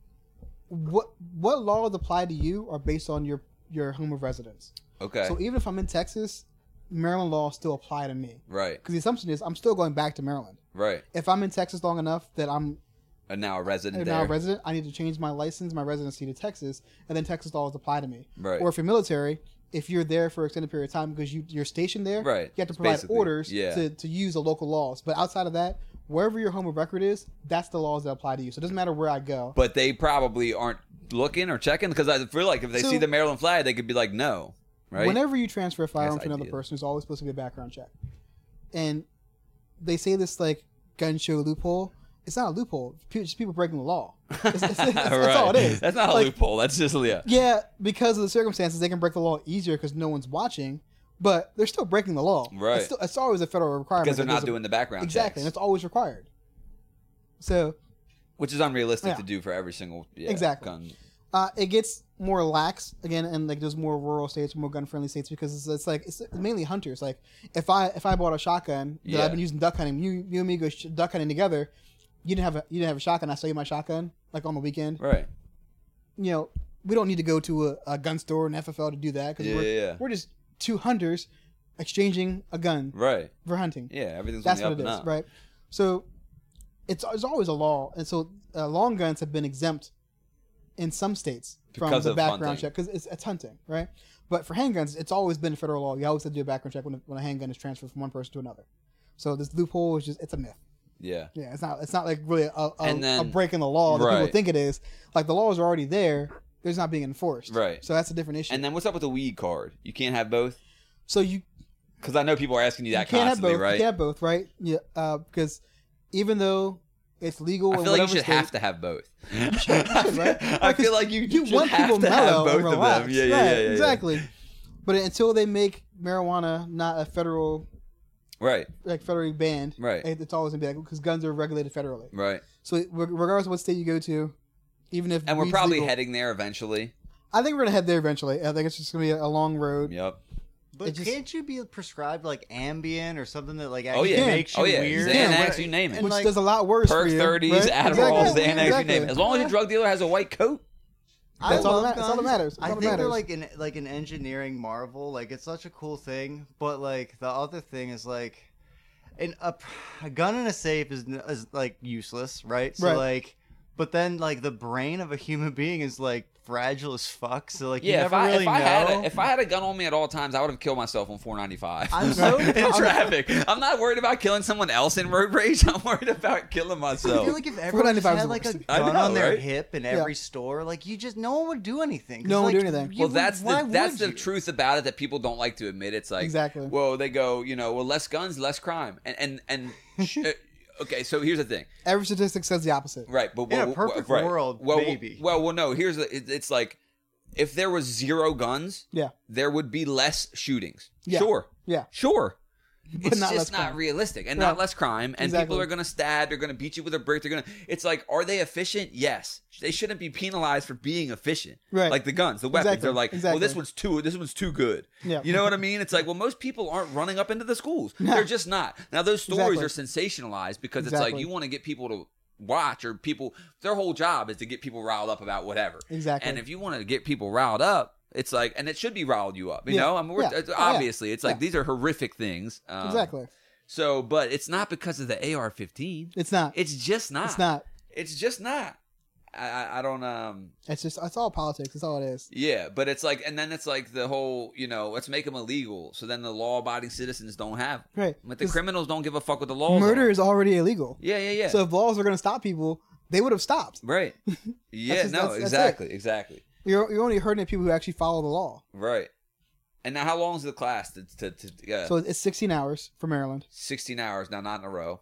what what laws apply to you are based on your your home of residence. okay, So even if I'm in Texas, Maryland laws still apply to me right, because the assumption is I'm still going back to Maryland. right, If I'm in Texas long enough that I'm and now a resident now there, a resident, I need to change my license, my residency to Texas, and then Texas laws apply to me. right, Or if you're military, if you're there for an extended period of time because you, you're stationed there, right. you have to It's provide basically- orders yeah. to, to use the local laws. But outside of that, wherever your home of record is, that's the laws that apply to you. So it doesn't matter where I go. But they probably aren't looking or checking because I feel like if they So- see the Maryland flag, they could be like, no, right? Whenever you transfer a firearm That's to another ideal. person, there's always supposed to be a background check. And they say this like gun show loophole. It's not a loophole. It's just people breaking the law. It's, it's, it's, that's Right. all it is. That's not a Like, loophole. That's just yeah. Yeah, because of the circumstances, they can break the law easier because no one's watching. But they're still breaking the law. Right. It's, still, it's always a federal requirement. Because they're that not there's a- doing the background exactly, and checks, it's always required. So which is unrealistic Yeah. to do for every single yeah, Exactly. gun. uh, it gets more lax again, and like there's more rural states, more gun friendly states because it's, it's like it's mainly hunters. Like if I if I bought a shotgun that Yeah. I've been using duck hunting, you you and me go sh- duck hunting together. You didn't have a you didn't have a shotgun. I sell you my shotgun like on the weekend. Right. You know, we don't need to go to a, a gun store and F F L to do that because Yeah, we're yeah, yeah. we're just two hunters exchanging a gun Right. for hunting. Yeah. Everything's That's on what the it up is, and up. right? So it's it's always a law, and so uh, long guns have been exempt in some states from Because the of background hunting. check because it's, it's hunting, right? But for handguns, it's always been federal law. You always have to do a background check when a, when a handgun is transferred from one person to another. So this loophole is just it's a myth. Yeah. Yeah, it's not it's not like really a, a, And then- a break in the law that people right. think it is. Like the laws are already there. They're just not being enforced. Right. So that's a different issue. And then what's up with the weed card? You can't have both? so you Because I know people are asking you that you can't have constantly, both. right? You can't have both, right? Yeah, uh, because even though It's legal. I in feel like you whatever should state. have to have both. You should, you should, right? I feel like you, you should want have people to have mellow both and of relax. them. Yeah, yeah, right, yeah, yeah, yeah. exactly. But until they make marijuana not a federal, Right, like federally banned, Right. It's always gonna be like because guns are regulated federally. right. So re- regardless of what state you go to, even if And we're weed's probably legal, heading there eventually. I think we're gonna head there eventually. I think it's just gonna be a, a long road. Yep. But It just- can't you be prescribed like Ambien or something that like Oh actually yeah. makes you Oh yeah. weird? Xanax, What- you name it. and, Which like, does a lot worse for Perk you. thirties, right? Adderall, Exactly. Xanax, you Exactly. name it. As long as your drug dealer has a white coat. I That's all love that ma- that's all that guns. matters. That's I all that think they're matters. like an like an engineering marvel. Like it's such a cool thing. But like the other thing is like, an a, a gun in a safe is n- is like useless, right? So Right. like, but then like the brain of a human being is like fragile as fuck. So like you Yeah, if never I really if I know. had a, if I had a gun on me at all times, I would have killed myself on four ninety-five. I'm so in I'm- traffic. I'm not worried about killing someone else in road rage. I'm worried about killing I myself. feel like if everyone just 495 is had the like a worst. I gun know, on their right? hip in every store, like you just no one would do anything. 'Cause, No one would like, do anything. you Well, would- that's why the that's would the you? truth about it that people don't like to admit. It's like Exactly. Well, they go, you know, well, less guns, less crime, and and and. sh- uh, okay, so here's the thing. Every statistic says the opposite. Right, but In a well, perfect right. world, well, maybe. Well, well, no. Here's the. It, it's like if there was zero guns, Yeah. there would be less shootings. Yeah. Sure, Yeah. sure. But It's not just less not crime. realistic, and Right. not less crime. And Exactly. people are going to stab. They're going to beat you with a brick. They're going to. It's like, are they efficient? Yes. They shouldn't be penalized for being efficient. Right. Like the guns, the weapons. Exactly. They're like, Exactly. well, this one's too. This one's too good. Yeah. You know what I mean? It's like, well, most people aren't running up into the schools. No. They're just not. Now those stories Exactly. are sensationalized because it's like Exactly. you want to get people to watch, or people. Their whole job is to get people riled up about whatever. Exactly. And if you want to get people riled up. It's like, and it should be riled you up, you Yeah. know. I mean, we're, Yeah. it's, Oh, yeah. obviously, it's like Yeah. these are horrific things. Um, Exactly. So, but it's not because of the A R fifteen. It's not. It's just not. It's not. It's just not. I, I, I don't. Um. It's just. It's all politics. That's all it is. Yeah, but it's like, and then it's like the whole, you know, let's make them illegal, so then the law-abiding citizens don't have. Them. Right. But the 'Cause criminals don't give a fuck what the laws. Murder are. is already illegal. Yeah, yeah, yeah. So if laws are going to stop people, they would have stopped. right. Yeah. just- no. that's- that's exactly. Exactly. You're you're only hurting the people who actually follow the law. Right. And now, how long is the class? To, to, to yeah. So it's sixteen hours for Maryland. sixteen hours. Now, not in a row.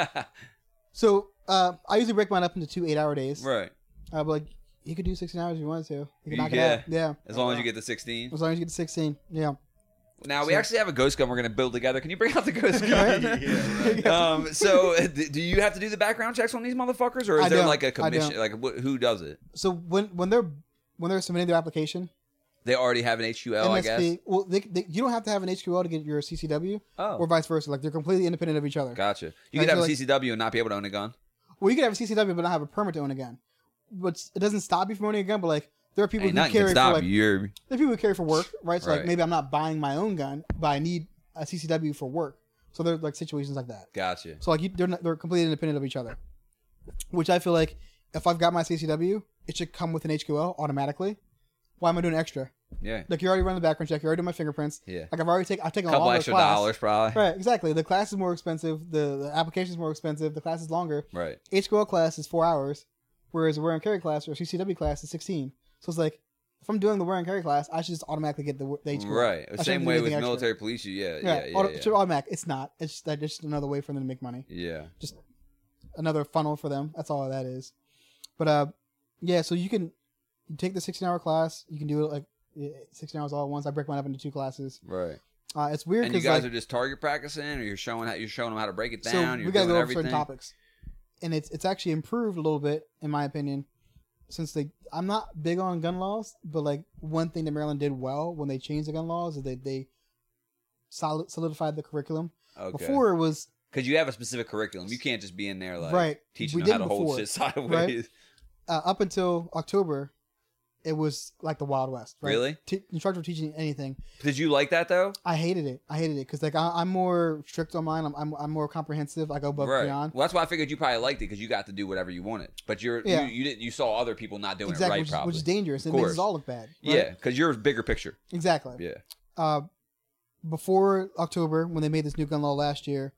So uh, I usually break mine up into two eight-hour days. right. Uh, but like you could do sixteen hours if you wanted to. You could You- knock yeah. it out. Yeah. As long as you get to sixteen. As long as you get to sixteen. Yeah. Now we So- actually have a ghost gun we're going to build together. Can you bring out the ghost Right? gun? Yeah, um. So, uh, d- do you have to do the background checks on these motherfuckers, or is I there don't. like a I commission? don't. Like, wh- who does it? So when when they're when they're submitting their application, They already have an H Q L, I guess. M S P. Well, they, they, you don't have to have an H Q L to get your C C W, Oh, or vice versa. Like they're completely independent of each other. gotcha. You I could have feel a like- C C W and not be able to own a gun. Well, you could have a C C W but not have a permit to own a gun. But it doesn't stop you from owning a gun. But like there are people Ain't who nothing carry can for stop like you. You're, there are people who carry for work, right? So Right. like maybe I'm not buying my own gun, but I need a C C W for work. So there's like situations like that. gotcha. So like you, they're not, they're completely independent of each other, which I feel like if I've got my C C W, it should come with an H Q L automatically. Why am I doing extra? Yeah, Like you're already running the background check, you're already doing my fingerprints. yeah. Like I've already taken I've taken A a couple longer extra class. dollars, probably. Right, exactly. The class is more expensive. The, the application is more expensive. The class is longer. Right. H Q L class is four hours, whereas a wear and carry class or C C W class is sixteen. So it's like if I'm doing the wear and carry class, I should just automatically get the, the H Q L. Right. I The shouldn't same do way with anything extra. military police. you- Yeah, yeah, Yeah, yeah, auto, yeah. it should automatic. It's not. It's just, that's just another way for them to make money. Yeah. Another funnel for them. That's all that is. But uh, yeah. So you can you take the sixteen hour class. You can do it like eh, sixteen hours all at once. I break mine up into two classes. Right. Uh, it's weird And you because guys like, are just target practicing, or you're showing how you're showing them how to break it so down. we you're gotta doing go over everything. certain topics, and it's it's actually improved a little bit in my opinion. Since they, I'm not big on gun laws, but like one thing that Maryland did well when they changed the gun laws is they they solid, solidified the curriculum. Okay. Before it was Because you have a specific curriculum. You can't just be in there like Right. teaching We them how to didn't hold before, shit sideways. uh, up until October, it was like the Wild West. Right? Really? T- instructor teaching anything. Did you like that though? I hated it. I hated it because like I, I'm more strict on mine. I'm, I'm I'm more comprehensive. I go above and Right. beyond. Well, that's why I figured you probably liked it because you got to do whatever you wanted. But you're Yeah. you, you didn't. You saw other people not doing Exactly, it right. which, is, Probably. which is dangerous. It Of makes course. us all look bad. right? Yeah, because you're a bigger picture. Exactly. Yeah. Uh, before October, when they made this new gun law last year,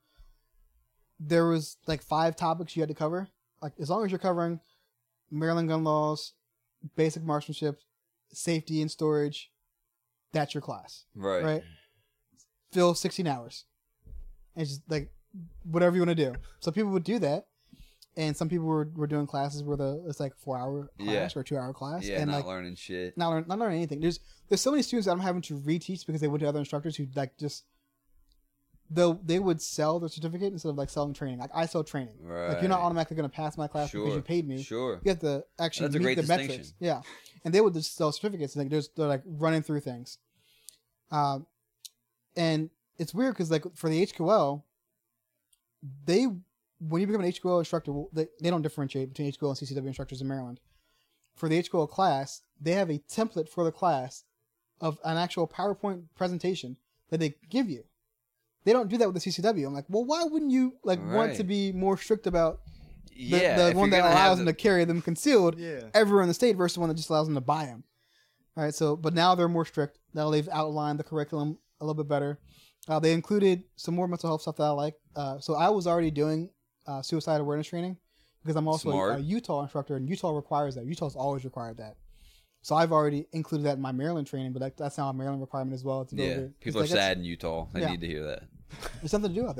there was like five topics you had to cover. Like as long as you're covering Maryland gun laws, basic marksmanship, safety and storage, that's your class. Right. Right? Fill sixteen hours. And it's just like whatever you want to do. So people would do that. and some people were, were doing classes where the it's like four hour class Yeah. or two hour class, Yeah, and not like learning shit. not learn, not learning anything. There's there's so many students that I'm having to reteach because they went to other instructors who like just though they would sell their certificate instead of like selling training. Like I sell training. Right. Like you're not automatically going to pass my class Sure. because you paid me. Sure. You have to actually That's a meet great the distinction. metrics. Yeah, and they would just sell certificates. Like there's they're like running through things, um, and it's weird because like for the H Q L, they when you become an H Q L instructor, they, they don't differentiate between H Q L and C C W instructors in Maryland. For the H Q L class, they have a template for the class of an actual PowerPoint presentation that they give you. They don't do that with the C C W. I'm like, well, why wouldn't you like want Right. to be more strict about the, Yeah, the if one you're that gonna have allows them the- to carry them concealed Yeah. everywhere in the state versus the one that just allows them to buy them? All right, so but now they're more strict. Now they've outlined the curriculum a little bit better. Uh, they included some more mental health stuff that I like. Uh, so I was already doing uh, suicide awareness training because I'm also a, Smart. a Utah instructor, and Utah requires that. Utah's always required that. So I've already included that in my Maryland training, but that, that's now a Maryland requirement as well. To go Yeah, over. people It's are like, sad in Utah. They Yeah. need to hear that. There's something to do out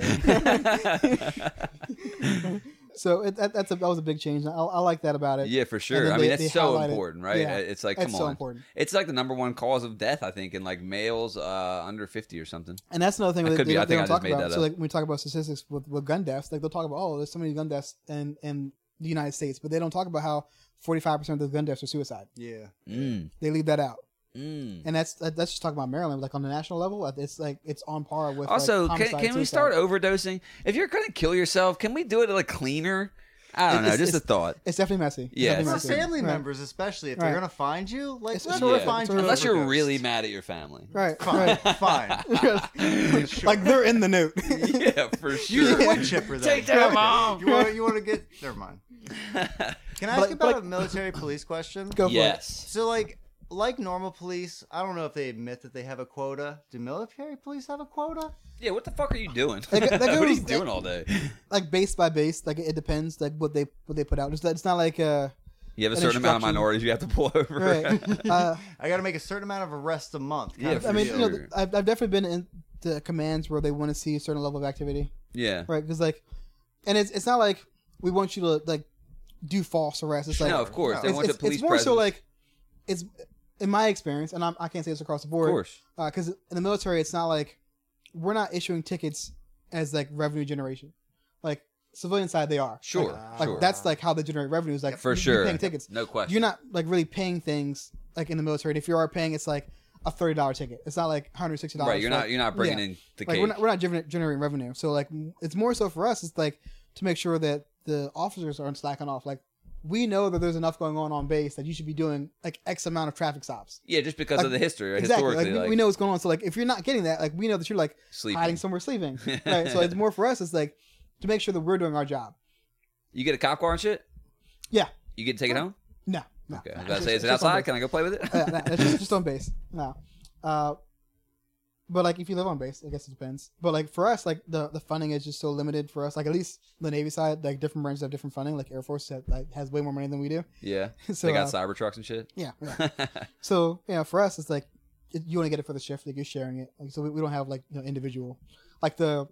there. So it, that, that's a, that was a big change. I, I like that about it. Yeah, for And sure. then I they- mean, that's they so highlighted- important, right? yeah, It's like, It's come so on. important. It's like the number one cause of death, I think, in like males uh, under fifty or something. And that's another thing I that could they, be. I they think don't I talk just made about. that So up. like when we talk about statistics with, with gun deaths, like they'll talk about, oh, there's so many gun deaths in, in the United States, but they don't talk about how forty-five percent of those gun deaths are suicide. Yeah. Mm, They leave that out. mm. And that's that- that's just talking about Maryland. Like on the national level, it's like it's on par with. Also, like, can, homicide, can we suicide. start overdosing? If you're gonna kill yourself, can we do it like cleaner? I don't know. It's- Just a it's- thought. It's definitely messy. It's Yeah, definitely it's- For messy. family Right. members, especially if Right. they're gonna find you, like It's let horrific. them find It's you. horrific. Unless you're overdose. really mad at your family. Right. Fine, Right. fine. Sure. Like they're in the note. Yeah, for You sure. get wood chipper then. Take that, Mom. You want you want to get? Never mind. Can I But- ask you about but- a military police question? Go for it. Yes. So like like normal police, I don't know if they admit that they have a quota. Do military police have a quota? Yeah. What the fuck are you doing? Like, that what are you goes- doing all day? Like base by base, like it depends, like what they what they put out. It's, it's not like uh You have a An certain amount of instruction. minorities you have to pull over. right. Uh, I got to make a certain amount of arrests a month. kind Yeah, of for I mean, deal. you know, sure. I've, I've definitely been in the commands where they want to see a certain level of activity, Yeah. right? Because like, and it's it's not like we want you to like do false arrests. It's like No, of course. no. They it's, want it's, the police it's more presence. so like it's in my experience, and I'm, I can't say this across the Of board, course. because in the military, it's not like we're not issuing tickets as like revenue generation. Like civilian side, they are Sure. Like, like sure. that's like how they generate revenues. Like For you- sure. you're paying tickets. No question. You're not like really paying things like in the military. And if you are paying, it's like a thirty dollar ticket. It's not like one hundred sixty dollars. right. You're not. You're not bringing yeah. in the Like cake. we're not we're not gener- generating revenue. So like m- it's more so for us. It's like to make sure that the officers aren't slacking off. Like we know that there's enough going on on base that you should be doing like X amount of traffic stops. yeah, just because Like, of the history. Right? Exactly. Like, Historically, we, like, we know what's going on. So like if you're not getting that, like we know that you're like sleeping. hiding somewhere sleeping. Right. So it's more for us. It's like to make sure that we're doing our job. You get a cop car and shit. Yeah. You get to take it home. No. No. Okay. I no. was about to It's say, just- is it it's just on outside? base. Can I go play with it? Yeah, no, it's just, just on base. No. Uh, but like if you live on base, I guess it depends. But like for us, like the, the funding is just so limited for us. Like at least the Navy side, like different branches have different funding. Like Air Force have, like has way more money than we do. Yeah. So they got uh, cyber trucks and shit. yeah, yeah. So you know, for us, it's like it, you want to get it for the shift. Like you're sharing it. Like so, we, we don't have like you know individual. Like the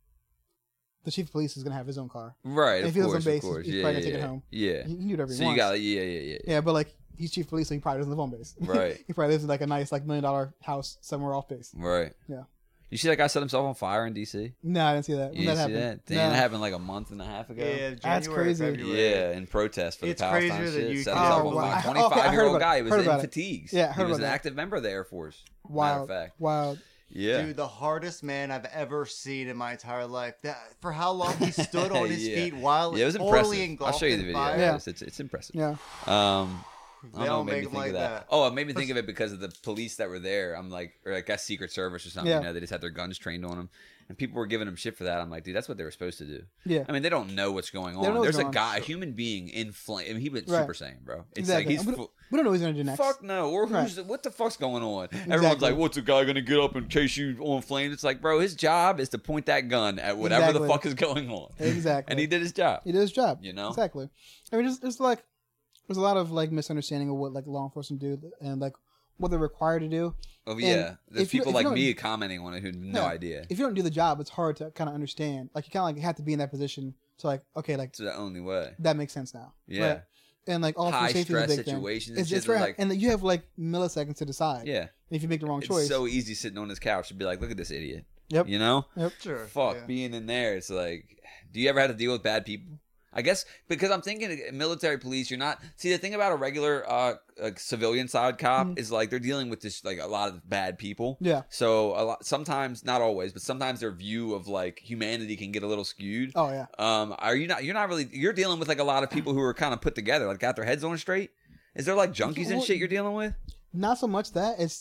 the chief of police is gonna have his own car. Right. And Of if he lives on course. base, Of course. he's Yeah. probably Yeah. gonna take it Yeah. home. Yeah. He can do whatever he So you wants. got. Yeah. Yeah. Yeah. Yeah, but like he's chief of police, so he probably doesn't live on base. Right. He probably lives in like a nice like million dollar house somewhere off base. Right. Yeah. You see that guy set himself on fire in D C? No, I didn't see that. When You that see happened. that? Damn, No. that happened like a month and a half ago. Yeah, That's January, crazy. February. Yeah, in protest for the It's Palestine crazier than shit. you Set can- himself Oh, on wow. fire. I- okay, I twenty-five heard year old about- guy. He was heard in about it. fatigues. Yeah, I heard he was about an that. active member of the Air Force. Matter Wild, of fact. wild. Yeah. Dude, the hardest man I've ever seen in my entire life. That for how long he stood on his Yeah. feet while Yeah, it was totally impressive. engulfed I'll show you the in video. fire. Yeah. It's, it's, it's impressive. Yeah, Um, I They don't know don't what made make me them think like of that. that. Oh, it made me think of it because of the police that were there. I'm like, or I guess Secret Service or something. Yeah. You know, they just had their guns trained on them, and people were giving them shit for that. I'm like, dude, that's what they were supposed to do. yeah. I mean, they don't know what's going don't know on. what's There's a going on. guy, a human being in flame. I mean, he was Right. Super Saiyan, bro. It's Exactly. like he's. And we, Fu- don't, we don't know what he's gonna do next. Fuck no. Or Right. who's what the fuck's going on? Everyone's Exactly. like, what's a guy gonna get up and chase you on flames? It's like, bro, his job is to point that gun at whatever the Exactly. fuck is going on. Exactly. And he did his job. He did his job. You know? Exactly. I mean, just it's like there's a lot of like misunderstanding of what like law enforcement do and like what they're required to do. Oh yeah, there's if you- people if you like don't- me commenting on it who have no Yeah. idea. If you don't do the job, it's hard to kind of understand. Like you kind of like have to be in that position to like, okay, like It's the only way. that makes sense now. Yeah. Right? And like all High safety is a stress big thing. situations and It's, shit. it's they're very, like, and you have like milliseconds to decide. yeah, And if you make the wrong it's choice, so easy sitting on this couch to be like, look at this idiot. Yep. You know? Yep. Sure. Fuck, yeah. being in there, it's like, do you ever have to deal with bad people? I guess because I'm thinking military police, you're not. See, the thing about a regular uh, uh civilian side cop Mhm. is like they're dealing with this like a lot of bad people. Yeah. So a lot, sometimes, not always, but sometimes their view of like humanity can get a little skewed. Oh yeah. Um, are you not? You're not really. You're dealing with like a lot of people who are kind of put together, like got their heads on straight. Is there like junkies and Well, shit you're dealing with? Not so much that it's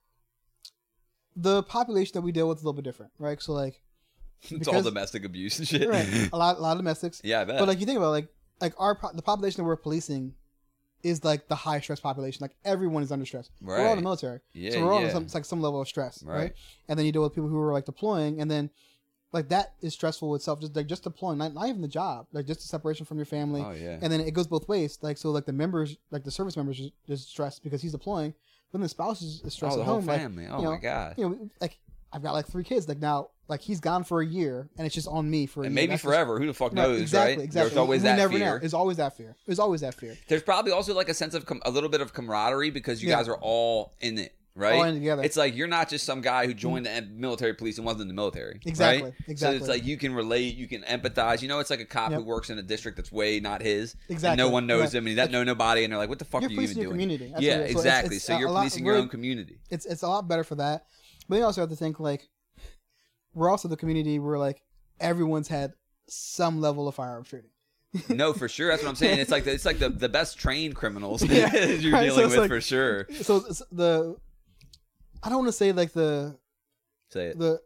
the population that we deal with is a little bit different, right? So like, It's all because- domestic abuse and shit. right, a lot, a lot of domestics. Yeah, I bet. But like you think about like, like our po- the population that we're policing is like the high stress population. Like everyone is under stress. We're all in Right. the military, yeah, so we're all yeah. in some, it's like some level of stress, right. Right. And then you deal with people who are like deploying, and then like that is stressful itself. Just like just deploying, not, not even the job, like just the separation from your family. Oh yeah. And then it goes both ways. Like so, like the members, like the service members, is- is stressed because he's deploying. But then the spouse is, is stressed Oh, the at whole home. Like, family. Oh you my know, god. you know, like I've got like three kids. Like now, like he's gone for a year, and it's just on me for a And year. maybe That's just- forever. Who the fuck Right, knows, exactly, right? Exactly. There's always we that never fear. know. There's always that fear. There's always that fear. There's probably also like a sense of com- a little bit of camaraderie because you Yeah. guys are all in it, right? All in together. It's like you're not just some guy who joined the em- military police and wasn't in the military. Exactly, Right? exactly. So it's like you can relate, you can empathize. You know, it's like a cop Yep. who works in a district that's way not his. Exactly. And no one knows Right. him and he doesn't know nobody. And they're like, what the fuck You're are you even policing your doing? community. That's Yeah, what it is. So it's- exactly. it's So a you're lot- policing your we're- own community. It's it's a lot better for that. But you also have to think like we're also the community where like everyone's had some level of firearms training. No, for sure. That's what I'm saying. It's like the, it's like the, the best trained criminals Yeah. you're Right, so dealing it's with like- for sure. So it's the I don't want to say like the Say it. the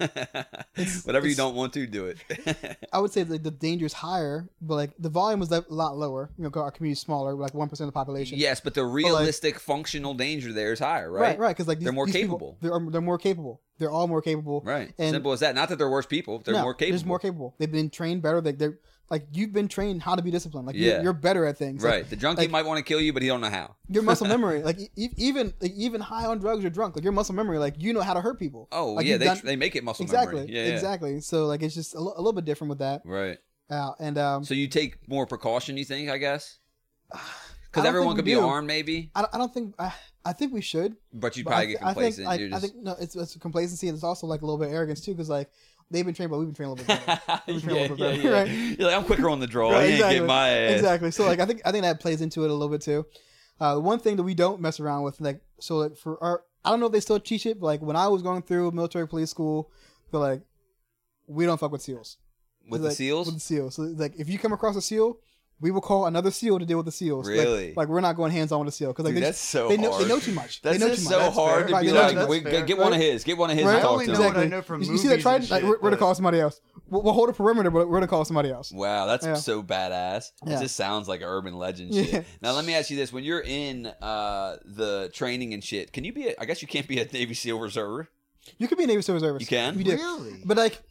it's- Whatever you it's- don't want to, do it. I would say like the danger is higher, but like the volume was like, a lot lower. You know, 'cause our community's smaller, like one percent of the population. Yes, but the realistic functional danger there is higher, right? right, right. Because like these, They're more these people, capable. they're they're more capable. They're all more capable. Right. And Simple as that. Not that they're worse people. They're no, more capable. They're just more capable. They've been trained better. Like they're like you've been trained how to be disciplined. Like Yeah. you're, you're better at things. Like, Right. The junkie like- might want to kill you, but he don't know how. your muscle memory, like e- even like, even high on drugs or drunk, like your muscle memory, like you know how to hurt people. Oh Like, yeah, you've they done- they make it muscle exactly, memory. Yeah, yeah. exactly. So like it's just a, li- a little bit different with that. Right. Uh, and um, So you take more precaution, you think? I guess I because don't everyone think could we be do. armed, maybe, I, don't- I don't think I, I think we should. but you'd But probably I, get th- I think complacent. I, You're I just... think no, it's, it's complacency and it's also like a little bit of arrogance too, because like they've been trained, but we've been trained a little bit better. yeah, We've been trained a yeah, little bit yeah. better, right? You're like, I'm quicker on the draw. Right, you ain't exactly. get my ass. Exactly. So like I think I think that plays into it a little bit too. Uh, one thing that we don't mess around with, like so like for our, I don't know if they still teach it, but like when I was going through military police school, they're like, we don't fuck with SEALs. With Like, the seals. With the SEALs. So like if you come across a SEAL, we will call another SEAL to deal with the SEALs. Like- Really? Like, we're not going hands on with the SEAL because like Dude, they, that's so they know hard. they know too much. That's they know just too so much. That's hard fair. to Right, be they know like, too much. we, That's get fair. one of his, get one of his Right? to I talk only to know him. what I know from you, you movies see that? Try and like, shit, we're, we're to but- call somebody else. We'll, we'll hold a perimeter, but we're to call somebody else. Wow, that's Yeah. so badass. It Yeah. just sounds like urban legend Yeah. shit. Now let me ask you this: when you're in uh, the training and shit, can you be? A, I guess you can't be a Navy SEAL reserve. You could be a Navy SEAL reservist. You can? You do. Really? But like,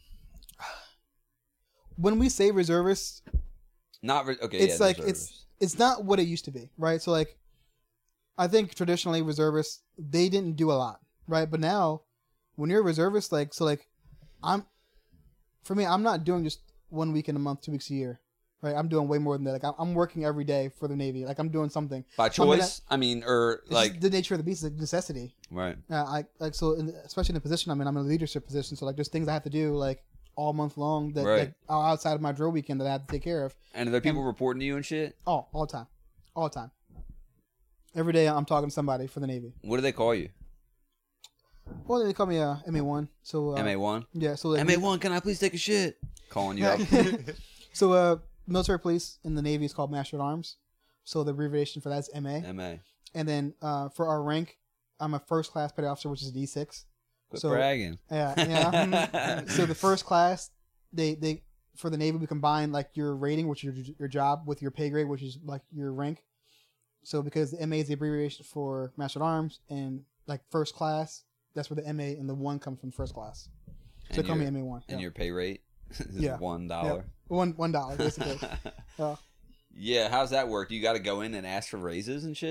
when we say reservists, Not re- okay. it's yeah, like reserves. it's it's not what it used to be, right? So like, I think traditionally reservists they didn't do a lot, right? But now, when you're a reservist, like so, like, I'm for me, I'm not doing just one week in a month, two weeks a year, right? I'm doing way more than that. Like I'm, I'm working every day for the Navy. Like I'm doing something. by I mean, choice. I mean, or It's like just the nature of the beast is a necessity. right. Uh, I like so, in, especially in the position I'm in, I'm in a leadership position. So like, there's things I have to do like all month long that, Right. that are outside of my drill weekend that I have to take care of. And are there people reporting to you and shit? All, all the time, all the time. Every day I'm talking to somebody for the Navy. What do they call you? Well, they call me uh, M A one. So uh, M A one. Yeah. So like, M A one, can I please take a shit? Calling you up. so uh, military police in the Navy is called Master at Arms. So the abbreviation for that is M A. M A. And then uh, for our rank, I'm a first class petty officer, which is D six. Quit So- bragging. Yeah, yeah. So the first class, they they for the Navy we combine like your rating, which is your your job, with your pay grade, which is like your rank. So because the M A is the abbreviation for Master at Arms, and like first class, that's where the M A and the one comes from first class. So And they call me your- M A one. And Yeah. your pay rate is Yeah. one dollar. One one dollar basically. Yeah. Yeah, how's that work? Do you got to go in and ask for raises and shit?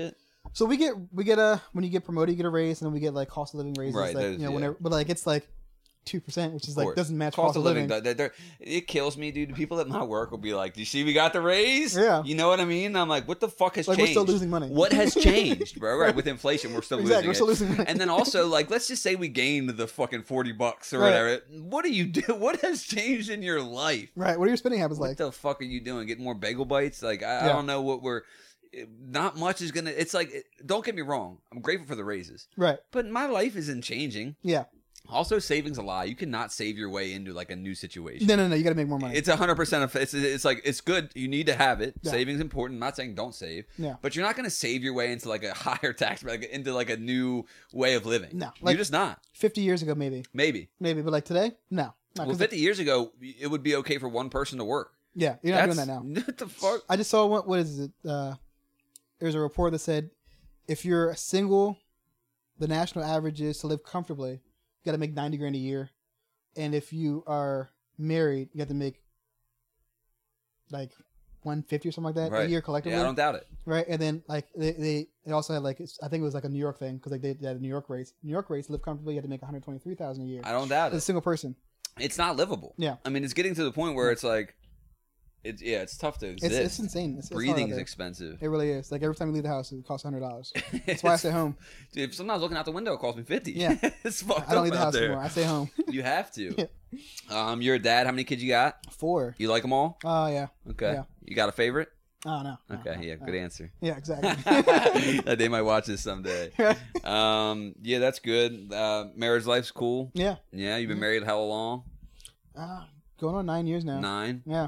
So we get we get a when you get promoted, you get a raise, and then we get like cost of living raises. Right, Like, those- you know, yeah. whenever, but like it's like two percent, which is Of like course. doesn't match Cost of living. they're- they're- it kills me, dude. People at my work will be like, "Do you see we got the raise?" Yeah. You know what I mean? I'm like, "What the fuck has Like we're changed? still losing money. What has changed, bro? Right, with inflation, we're still Exactly, we're losing. still it. losing money. And then also, like, let's just say we gained the fucking forty bucks or Right. whatever. What do you do? What has changed in your life? Right. What are your spending habits What like? the fuck are you doing? Getting more bagel bites? Like, I, I Yeah. don't know what we're. Not much is gonna. It's like, don't get me wrong. I'm grateful for the raises, Right. but my life isn't changing. Yeah. Also, saving's a lie. You cannot save your way into like a new situation. No, no, no. You got to make more money. It's a hundred percent of it's. It's like it's good. You need to have it. Yeah. Saving's important. I'm not saying don't save. Yeah. But you're not going to save your way into like a higher tax, like into like a new way of living. No, like- you're just not. Fifty years ago, maybe, Maybe. maybe, but like today, no. Not Well, 'cause fifty years ago, it would be okay for one person to work. yeah, you're not doing That's- that now. What the fuck? I just saw what what is it? Uh, there's a report that said if you're single, the national average is to live comfortably, you got to make ninety grand a year, and if you are married, you have to make like one fifty or something like that Right. a year collectively, Yeah, I don't doubt it. right? And then like they they, they also had like it's, I think it was like a New York thing because like they, they had a New York rates. New York rates live comfortably, you have to make one hundred twenty three thousand a year I don't doubt as a it. single person. It's not livable. Yeah. I mean, it's getting to the point where it's like, it's yeah, it's tough to It's exist. it's insane. It's, it's hard Breathing out is there. expensive. It really is. Like every time you leave the house, it costs hundred dollars. That's why I stay home. Dude, sometimes looking out the window it costs me fifty. Yeah. It's fucked I don't up leave the out house there. anymore. I stay home. You have to. Yeah. Um, you're a dad. How many kids you got? Four. You like them all? Oh yeah. Okay. Yeah. You got a favorite? Oh no. no, Okay. no, Yeah. no. Good answer. Yeah, exactly. They might watch this someday. Um, yeah, that's good. Uh, marriage life's cool. yeah. Yeah, you've been married how long? Uh, going on nine years now. Nine. Yeah,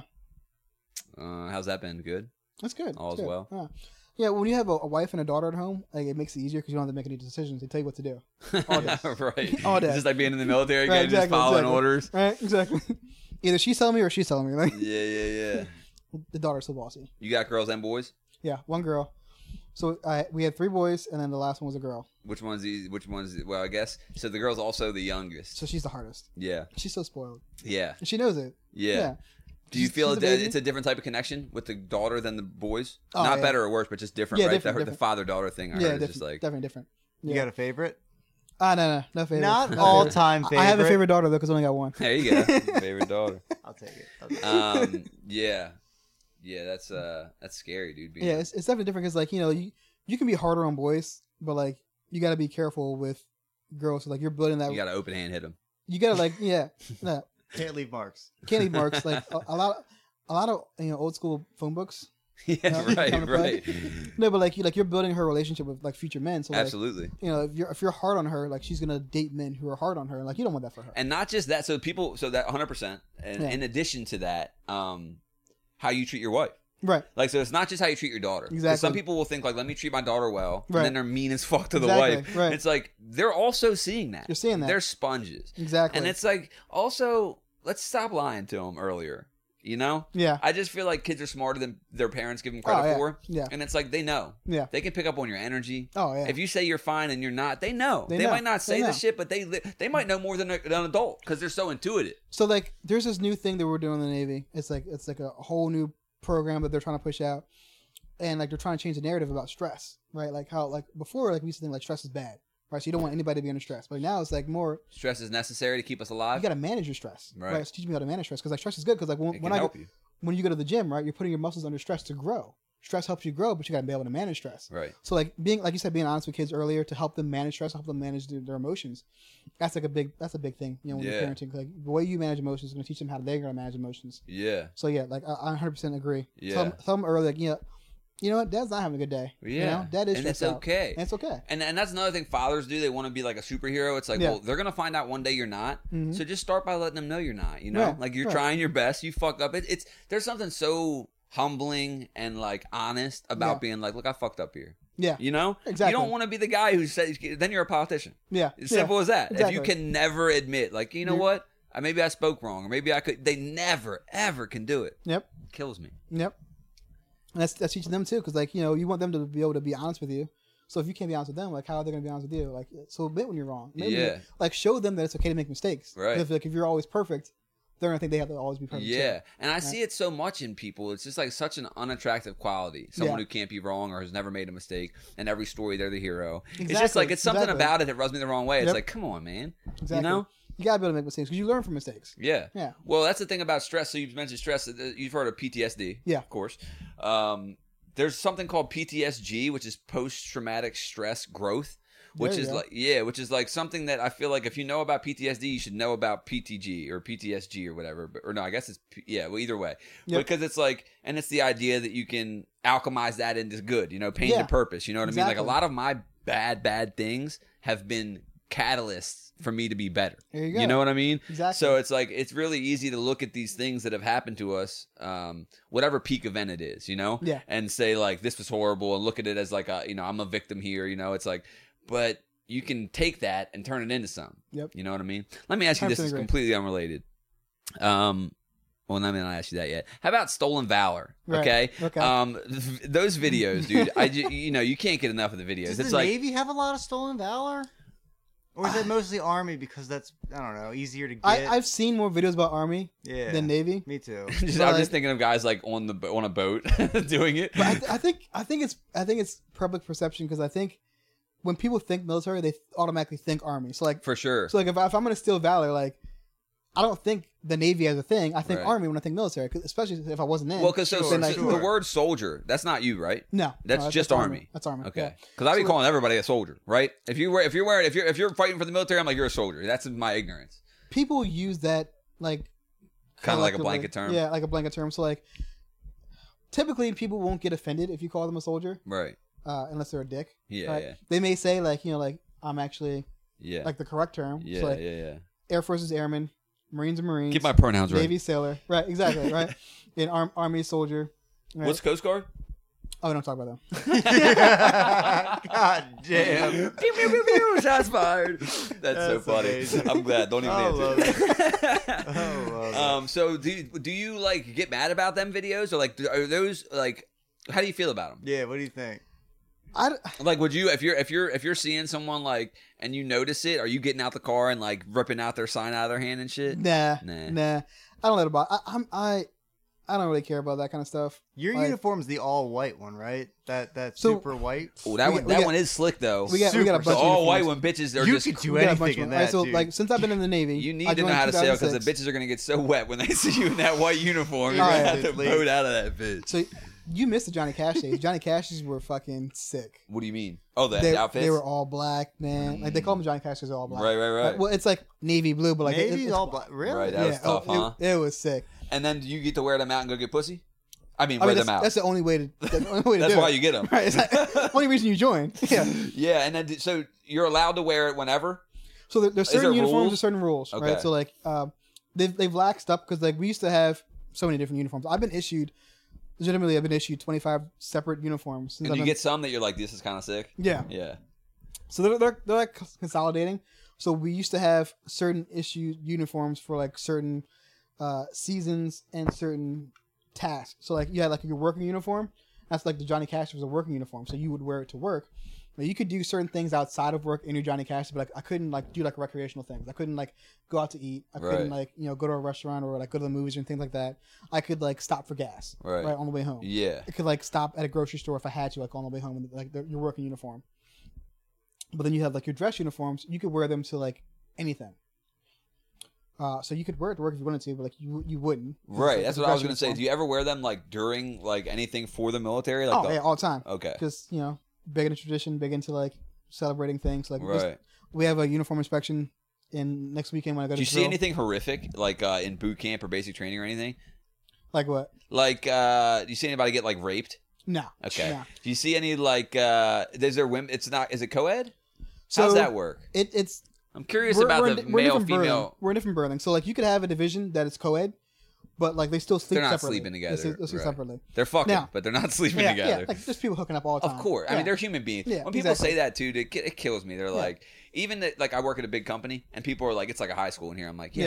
Uh, how's that been? Good. that's good. All's That's good. well. Yeah. Yeah, when you have a, a wife and a daughter at home, like it makes it easier because you don't have to make any decisions. They tell you what to do. All day. right. All day. It's just like being in the military Right, again, just exactly, following exactly. orders. Right? Exactly. Either she's telling me or she's telling me. Like Yeah, yeah, yeah. the daughter's so bossy. You got girls and boys? Yeah, one girl. So I we had three boys, and then the last one was a girl. Which one's the, which one's the, well, I guess so the girl's also the youngest. So she's the hardest. Yeah. She's so spoiled, Yeah. and she knows it. Yeah. Yeah. Do you She's- feel she's a that baby. it's a different type of connection with the daughter than the boys? Oh, Not yeah. better or worse, but just different, Yeah, right? different, the, the different. father-daughter thing I yeah, heard is different, just like definitely different. You Yeah. got a favorite? Ah, no, no, no favorite. Not No all favorite. time favorite. I have a favorite daughter though, because I only got one. there you go. Favorite daughter. I'll take it. I'll take it. Um, yeah. Yeah, that's uh that's scary, dude. being- Yeah, it's, it's definitely different because like you know you you can be harder on boys, but like you got to be careful with girls. So, like you're building that. you got to open hand hit him. You gotta like yeah, no, Can't leave marks. can't leave marks. Like a, a lot, a lot of you know old school phone books. Yeah, No, right, come to play. right. No, but like you like you're building her relationship with like future men. So like Absolutely. you know if you're if you're hard on her, like she's gonna date men who are hard on her. And, like you don't want that for her. And not just that, so people so that one hundred percent and Yeah. in addition to that, um how you treat your wife. Right. Like, so it's not just how you treat your daughter. 'Cause Exactly. some people will think, like, let me treat my daughter well. Right. And then they're mean as fuck to the Exactly, wife. right. It's like, they're also seeing that. You're seeing that. They're sponges. Exactly. And it's like, also, let's stop lying to them earlier. You know? yeah. I just feel like kids are smarter than their parents give them credit Oh, yeah. for. Yeah. And it's like, they know. Yeah. They can pick up on your energy. Oh yeah. If you say you're fine and you're not, they know. They, They know. might not say They the know. shit, but they li- they might know more than a- than an adult because they're so intuitive. So like, there's this new thing that we're doing in the Navy. It's like it's like a whole new program that they're trying to push out, and like they're trying to change the narrative about stress, right? Like how like before, like we used to think like stress is bad, right? So you don't want anybody to be under stress, but now it's like more Stress is necessary to keep us you alive. got to manage your stress, Right. right? So teach me how to manage stress because like stress is good because like when, It when can I help go, you. when you go to the gym, right, you're putting your muscles under stress to grow. Stress helps you grow, but you got to be able to manage stress. Right. So like being like you said, being honest with kids earlier to help them manage stress, help them manage their, their emotions. That's like a big that's a big thing, you know, when Yeah. you're parenting. Like the way you manage emotions is going to teach them how they're going to manage emotions. Yeah. So yeah, like I, I one hundred percent agree. Yeah. Tell them, tell them early, like you know, you know what, Dad's not having a good day. Yeah. You know, Dad is and it's stressed out. okay. And it's okay. And and that's another thing fathers do. They want to be like a superhero. It's like, Yeah. well, they're gonna find out one day you're not. Mhm. So just start by letting them know you're not. You know, Right, like you're right. trying your best. You fuck up. It, it's there's something so humbling and like honest about Yeah. being like, look, I fucked up here. Yeah. You know, Exactly. You don't want to be the guy who says. Then you're a politician. Yeah. It's yeah. simple as that. Exactly. If you can never admit, like, you know You're- what, I, maybe I spoke wrong, or maybe I could. They never ever can do it. Yep. It kills me. Yep. And that's that's teaching them too, because like you know you want them to be able to be honest with you. So if you can't be honest with them, like how are they going to be honest with you? Like so admit when you're wrong. Maybe, Yeah. Like show them that it's okay to make mistakes. Right. If like if you're always perfect, they're gonna think they have to always be perfect. Yeah, too. and I see it so much in people. It's just like such an unattractive quality. Someone Yeah. who can't be wrong or has never made a mistake, and every story they're the hero. It's just Exactly, like it's something exactly. about it that rubs me the wrong way. It's Yep. like, come on, man. Exactly. You know? You gotta be able to make mistakes because you learn from mistakes. Yeah. Yeah. Well, that's the thing about stress. So you mentioned stress. uh, You've heard of P T S D. Yeah. Of course. Um, there's something called P T S G, which is post-traumatic stress growth. Which There you is go. like, yeah, which is like something that I feel like if you know about P T S D, you should know about P T G or P T S G or whatever. But, or no, I guess it's, P- yeah, well, either way. Yep. Because it's like, and it's the idea that you can alchemize that into good, you know, pain Yeah. to purpose. You know what I mean? Like a Exactly. lot of my bad, bad things have been catalysts for me to be better. There you go. know what I mean? Exactly. So it's like, it's really easy to look at these things that have happened to us, um, whatever peak event it is, you know? Yeah. And say like, this was horrible and look at it as like, a, you know, I'm a victim here, you know? It's like, but you can take that and turn it into something. Yep. You know what I mean? Let me ask you, this one hundred percent is agree. completely unrelated. Um, well, let me not ask you that yet. How about Stolen Valor? Right. Okay. Okay. Um, th- those videos, dude. I ju- you know you can't get enough of the videos. Does it's the like Navy have a lot of stolen valor? Or is it mostly Army because that's, I don't know, easier to get? I, I've seen more videos about Army yeah. than Navy. Me too. just, but I'm like- just thinking of guys like on the on a boat doing it. But I, th- I think I think it's I think it's public perception because I think when people think military, they automatically think Army. So like For sure. so like if, I, if I'm gonna steal valor, like I don't think the Navy as a thing. I think Right. Army when I think military, 'cause especially if I wasn't in. Well, because so, Sure, so like, sure. the word soldier, that's not you, right? no, That's no, just that's Army. That's Army. Okay. Yeah. Because I be So- calling everybody a soldier, right? If you were, if you're wearing, if you're, if you're fighting for the military, I'm like you're a soldier. That's my ignorance. People use that like Kind of like a collectively. blanket term. Yeah, like a blanket term. So like typically people won't get offended if you call them a soldier, Right. uh, unless they're a dick. Yeah. right? Yeah. They may say like you know like I'm actually Yeah. like the correct term. yeah. So like yeah. Yeah. Air Force is airman, Marines are Marines. Get my pronouns right. Navy sailor. Right, exactly, right. And arm, Army soldier. Right. What's Coast Guard? Oh, we don't talk about them. God damn. pew, pew, pew, pew, shots fired. That's, so That's funny. amazing. I'm glad. Don't even I answer. love it. I love it. um. So do you, do you like get mad about them videos or like are those like how do you feel about them? Yeah, what do you think? I, Like, would you if you're if you're if you're seeing someone like and you notice it, are you getting out the car and like ripping out their sign out of their hand and shit? nah, Nah. nah, I don't let about. I, I'm I, I don't really care about that kind of stuff. Your Like- uniform's the all white one, right? That that So- super white. Oh, that We one got- we that got- one is slick though. We got we got a Super bunch so of all white uniforms. when bitches are You just could do We got a bunch anything of in them. Alright, that, so dude. like since I've been in the Navy, you need I to know joined how to sail because the two thousand six. bitches are gonna get so wet when they see you in that white uniform. You're Oh, gonna yeah. have to boat out of that bitch. So you missed the Johnny Cash days. Johnny Cash's were fucking sick. What do you mean? Oh, the They, outfits. they were all black, man. Like they call them Johnny Cash because they're all black. Right, right, right. Like, well, it's like navy blue, but like it- Navy's it's all black. Really? Right, that was tough, oh, huh? It, it was sick. And then do you get to wear them out and go get pussy? I mean, I wear mean, that's, them out. that's the only way to. That's the only way to That's do why it. you get them. Right. It's like, only reason you join. Yeah. Yeah, and then d- so you're allowed to wear it whenever. So there, there's Is there certain uniforms rules? and certain rules, Okay. right? So like, um, they've they've laxed up because like we used to have so many different uniforms. I've been issued, legitimately, I've been issued twenty-five separate uniforms. Since And I've you been- get some that you're like, this is kind of sick. yeah. Yeah. So they're, they're they're like consolidating. So we used to have certain issued uniforms for like certain uh, seasons and certain tasks. So like you had like your working uniform. That's like the Johnny Cash was a working uniform, so you would wear it to work. But you could do certain things outside of work in your Johnny Cash, but like I couldn't like do like recreational things. I couldn't like go out to eat. I couldn't Right. like you know go to a restaurant or like go to the movies and things like that. I could like stop for gas Right. right on the way home. Yeah. I could like stop at a grocery store if I had to, like on the way home, in like the, your working uniform. But then you have like your dress uniforms. You could wear them to like anything. Uh, so you could wear it to work if you wanted to, but like you you wouldn't. Right. It's That's a what I was dress gonna say. uniform. Do you ever wear them like during like anything for the military? Like Oh the- yeah, all the time. Okay. Because you know, big into tradition, big into like celebrating things. Like just- Right. we have a uniform inspection in next weekend when I go Do to you see drill. anything horrific like uh, in boot camp or basic training or anything? Like what? Like, uh, do you see anybody get like raped? No. Okay. No. Do you see any like? uh Is there women? It's not. Is it co-ed? So How's that work? It, it's I'm curious we're, about we're the in, we're in male different berthing. female. We're in different berthing. So like you could have a division that is co-ed, but like they still sleep They're not separately. sleeping They together, sleep, they sleep right. separately. They're fucking, Now- but they're not sleeping Yeah, together. yeah. Like there's people hooking up all the time. Of course. I Yeah. mean, they're human beings. Yeah, when people exactly. say that, too, it, it kills me. They're Yeah. like, even that, like, I work at a big company, and people are like, it's like a high school in here. I'm like, yeah. Yeah.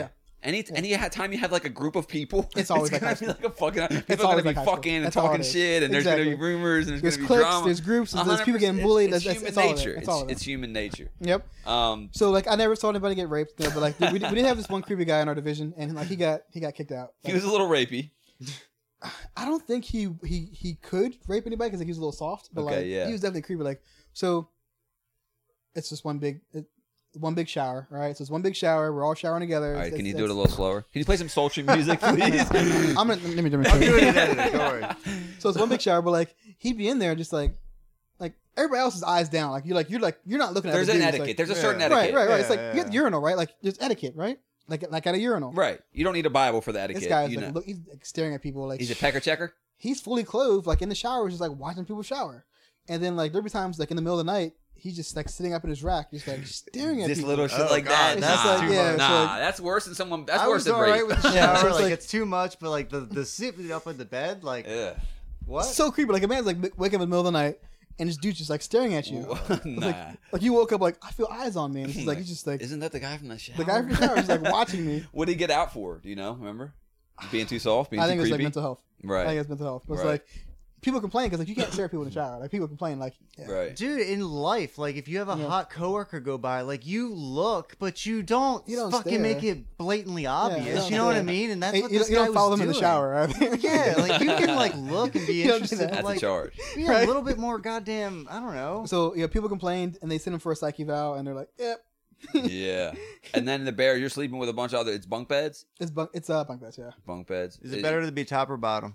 Any any time you have like a group of people, It's always gonna like be high like a fucking. People are gonna always be like high school. fucking and That's all talking it is. shit, and there's Exactly. gonna be rumors, and there's, There's gonna be cliques, drama. there's groups, there's, there's people getting one hundred percent. bullied. It's, That's, it's that's, human all of it. nature. That's It's, all of it. it's human nature. Yep. Um, So like I never saw anybody get raped, you know, but like we, we did have this one creepy guy in our division, and like he got he got kicked out. he Like, was a little rapey. I don't think he he he could rape anybody because like, he was a little soft, but Okay, like yeah. he was definitely creepy. Like so, it's just one big it, one big shower. All right, so it's one big shower. We're all showering together. All right, It's- can you it's- do it a little slower? Can you play some sultry music, please? I'm gonna let me, let me I'll show do it you. in editing. Don't worry. So it's one big shower, but like he'd be in there just like like everybody else's eyes down. Like you're like you're like you're not looking at. There's the an dudes, etiquette. like- There's a Yeah. certain Right, etiquette. right, right, right. Yeah, It's like yeah, you have yeah. the urinal, right? Like there's etiquette, right? Like like at a urinal. Right. You don't need a Bible for the etiquette. This guy's you like know. look, he's like staring at people like He's a pecker checker. he's fully clothed, like in the shower, just like watching people shower. And then like there'll be times like in the middle of the night, he's just like sitting up in his rack, just like staring at This people. little shit Oh, like God, that. that's nah, too Yeah, much. nah, it's like- that's worse than someone. That's I worse was than all rape. right with the Yeah, so shower. it's like, like- it's too much, but like the the sitting up in the bed, like Yeah. what? So creepy. Like a man's like waking up in the middle of the night and this dude's just like staring at you. It's nah. like, like you woke up like I feel eyes on me, and it's just like he's just like Isn't that the guy from the shower? the guy from the shower is like watching me. What did he get out for? Do you know? Remember? Being too soft? Being I too think it's like creepy? mental health. I Right. think it's mental health. It's Right. like people complain because like you can't stare at people in the shower. Like people complain like yeah. Right. Dude, in life, like if you have a Yeah. hot coworker go by, like you look, but you don't, You don't fucking stare. make it blatantly obvious. you you, don't know what I stare. mean? And that's Hey, what you, this you guy don't follow was them in the doing. shower. Right? Yeah, like you can like look and be You don't do interested. that. but, That's like, a charge. yeah, Right? a little bit more goddamn. I don't know. So yeah, people complained and they send him for a psych eval, and they're like, "Yep, Yeah. And then the bear, you're sleeping with a bunch of other. It's bunk beds. it's bunk, it's uh bunk beds, yeah. Bunk beds. Is it better to be top or bottom?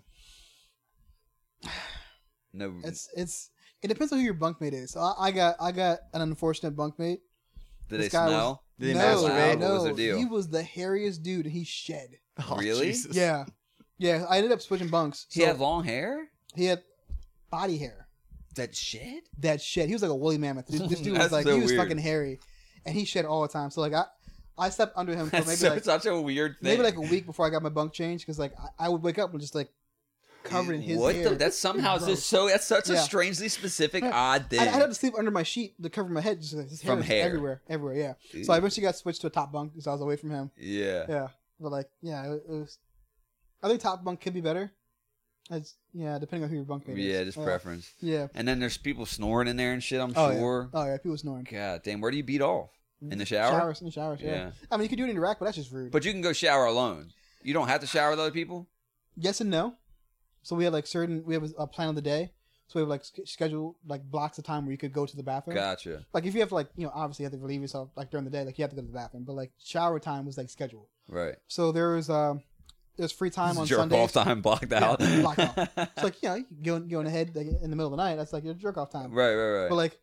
No. It's it's it depends on who your bunkmate is. So I, I got I got an unfortunate bunkmate. Did they this guy was- smell? Did they no, masturbate? no, What was their deal? he was the hairiest dude, and he shed. Oh, Really? Jesus. Yeah, yeah. I ended up switching bunks. He So had long hair. he had body hair That shit. that shed. He was like a woolly mammoth. This, this dude was That's like so he was weird. fucking hairy, and he shed all the time. So like I I slept under him for That's maybe so, like such a weird thing. maybe like a week before I got my bunk changed because like I, I would wake up and just like covered in his what hair. the? That's somehow Gross. just so. That's such a Yeah. strangely specific, Yeah. odd thing. I, I had to sleep under my sheet to cover my head, just like his hair From was hair. everywhere, everywhere. Yeah. So I eventually got switched to a top bunk because I was away from him. yeah. Yeah, but like, yeah, it, it was. I think top bunk could be better. It's, yeah, depending on who your bunkmate is. Yeah, just preference. Yeah. And then there's people snoring in there and shit. I'm Oh sure. yeah. Oh yeah, people snoring. God damn, where do you beat off? In the shower? Showers in the showers. Yeah. Yeah. I mean, you could do it in your rack, but that's just rude. But you can go shower alone. You don't have to shower with other people. yes and no. So we have like certain. We have a plan of the day. So we have like sch- schedule like blocks of time where you could go to the bathroom. Gotcha. Like if you have to like you know obviously you have to relieve yourself like during the day like you have to go to the bathroom, but like shower time was like scheduled. Right. So there was um there's free time on Jerk Sundays. off time blocked Yeah, out. blocked out. It's like you know you can go going ahead like, in the middle of the night. That's like your jerk off time. right, right, right. But like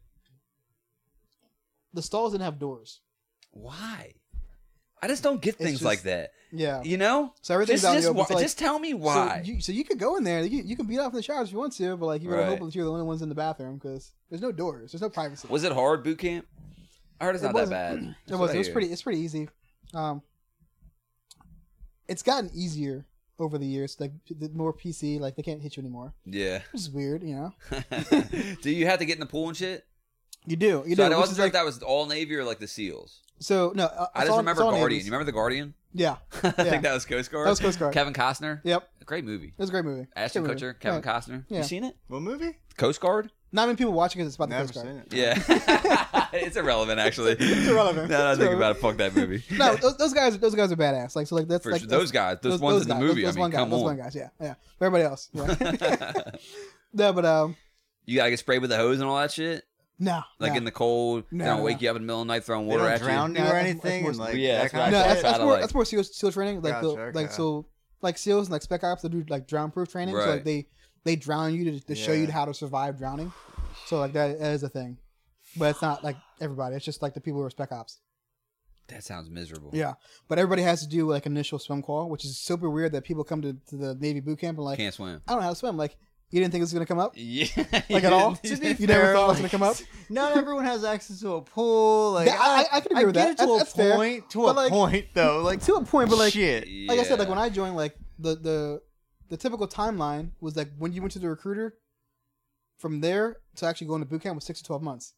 the stalls didn't have doors. Why? I just don't get things just- like that. Yeah. You know? So everything's Just, out in just, the open. why- So, like, just tell me why. So you, so you could go in there. You, you can beat off in the showers if you want to, but like you gotta Right. hope that you're the only ones in the bathroom because there's no doors. There's no privacy. Was it hard boot camp? I heard it's It not that wasn't- bad. It That's was. what I It was hear. pretty. It's pretty easy. Um, it's gotten easier over the years. Like the more P C, like they can't hit you anymore, Yeah. which is weird. You know, Do you have to get in the pool and shit? you do. You so do. I which wasn't is sure like, if that was all Navy or like the SEAls. so no. Uh, I it's just all- remember it's all Guardian. Navies. You remember the Guardian? Yeah, I Yeah. think that was Coast Guard. that was Coast Guard. Kevin Costner. Yep, Great movie. it was a great movie. Ashton Great movie. Kutcher, Kevin Yeah. Costner. Yeah. You seen it? What movie? Coast Guard? Not many people watching it. It's about the Never Coast Guard. seen it. Yeah. It's irrelevant, actually. It's irrelevant. Now that I It's think irrelevant. about it, fuck that movie. No, those, those guys, those guys are badass. Like so, like that's For like sure. that's- Those guys, those, ones in the guys, movie. Those, I those mean, one guy, come those on. one guys. Yeah, yeah. But everybody else. Yeah. No, but um, You gotta get sprayed with the hose and all that shit? no, Like no. in the cold, No, they don't no, wake no. you up in the middle of the night throwing They water don't at drown you. you No, or that's- anything, that's and more- like Yeah, that that's kind what of No, I shit? that's, try that's to, more like- that's more SEAL, SEAL training. Like Gotcha, the, okay. like so like SEALs and like spec ops that do like drown proof training. So Right. like they they drown you to, to show you Yeah. how to survive drowning. So like that, that is a thing, but it's not like everybody. It's just like the people who are spec ops. That sounds miserable. Yeah, but everybody has to do like initial swim call, which is super weird that people come to, to the Navy boot camp and like Can't swim. I don't know how to swim. Like you didn't think it was gonna come up Yeah. like at all. To be You never fair, thought it was like, gonna come up. Not everyone has access to a pool. Like Yeah, I- I can agree with get that. it to That's- a that's fair. point. To But, a like, point, though. Like To a point, but like shit. like I said, like Yeah. when I joined, like the the the typical timeline was like when you went to the recruiter. From there to actually going to boot camp was six to twelve months.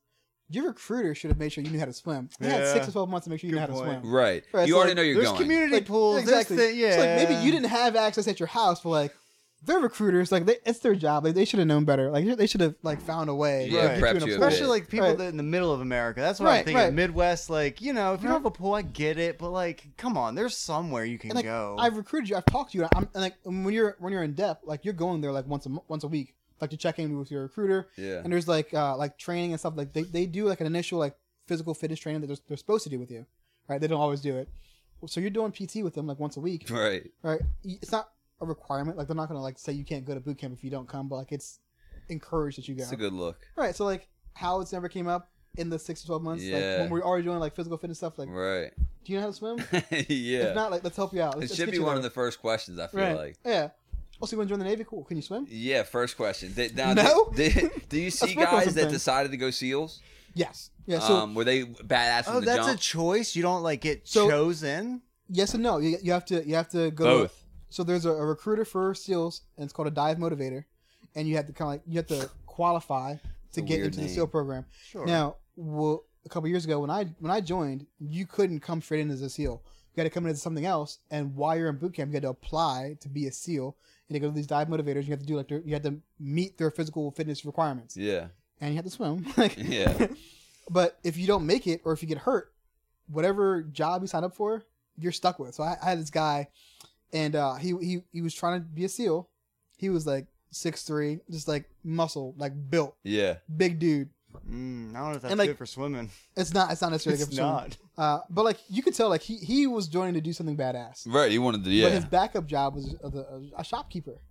your recruiter should have made sure you knew how to swim. They had Yeah. six to twelve months to make sure you Good knew how to point. swim. Right. Right, You so, already like, know you're There's going. community Like, pools. exactly. There's the, yeah. So like maybe you didn't have access at your house, but like they're recruiters. Like they, it's their job. Like they should have known better. Like they should have like found a way. Yeah, to Right. get prepped in a you a pool. Especially like people Right. that in the middle of America. That's what Right, I'm thinking. right. Midwest, like, you know, if you Right. don't have a pool, I get it, but like, come on, there's somewhere you can And like go. I've recruited you. I've talked to you. I'm and like when you're when you're in depth, like you're going there like once a mo- once a week, like to check in with your recruiter. Yeah. And there's like uh like training and stuff. Like they, they do like an initial like physical fitness training that they're, they're supposed to do with you, right? They don't always do it. So you're doing P T with them like once a week, Right. right? It's not a requirement. Like they're not gonna like say you can't go to boot camp if you don't come, but like it's encouraged that you go. It's a good look. Right. So like how it's never came up in the six to twelve months. Like Yeah. when we're already doing like physical fitness stuff. Like, Right. do you know how to swim? Yeah. If not, like let's help you out. It Let's, should let's be get you one there. of the first questions, I feel Right. like. Yeah. Oh, so you want to join the Navy? Cool. Can you swim? Yeah, first question. Did, now, No? did, did, do you see That's my question guys that thing. decided to go SEALs? Yes. Yeah. So um, were they badass from oh, the that's jump? a choice. You don't like get So- chosen. yes and no. You, you have to you have to go. Both. So there's a, a recruiter for SEALs, and it's called a dive motivator, and you have to kind of like you have to qualify to a get weird into the name. SEAL program. Sure. Now, well, a couple years ago when I when I joined, you couldn't come straight in as a SEAL. You had to come in as something else, and while you're in boot camp, you had to apply to be a SEAL, and you go to these dive motivators. You have to do like their, you had to meet their physical fitness requirements, Yeah. and you have to swim. Like, Yeah. But if you don't make it, or if you get hurt, whatever job you sign up for, you're stuck with. So I, I had this guy, and uh, he he he was trying to be a SEAL. He was like six three, just like muscle, like built, Yeah. big dude. Mm, I don't know if that's And, like, good for swimming. It's not. It's not necessarily It's good for swimming. not. Uh, but like you could tell, like he he was joining to do something badass. Right. You wanted to, But yeah. his backup job was a, a, a shopkeeper.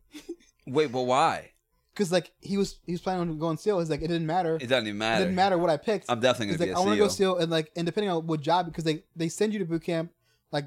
Wait, but why? Because like he was he was planning on going SEAL. He's like it didn't matter. It doesn't even It matter. didn't matter what I picked. I'm definitely He's going like to I be want to a go SEAL. SEAL, and like and depending on what job, because they they send you to boot camp, like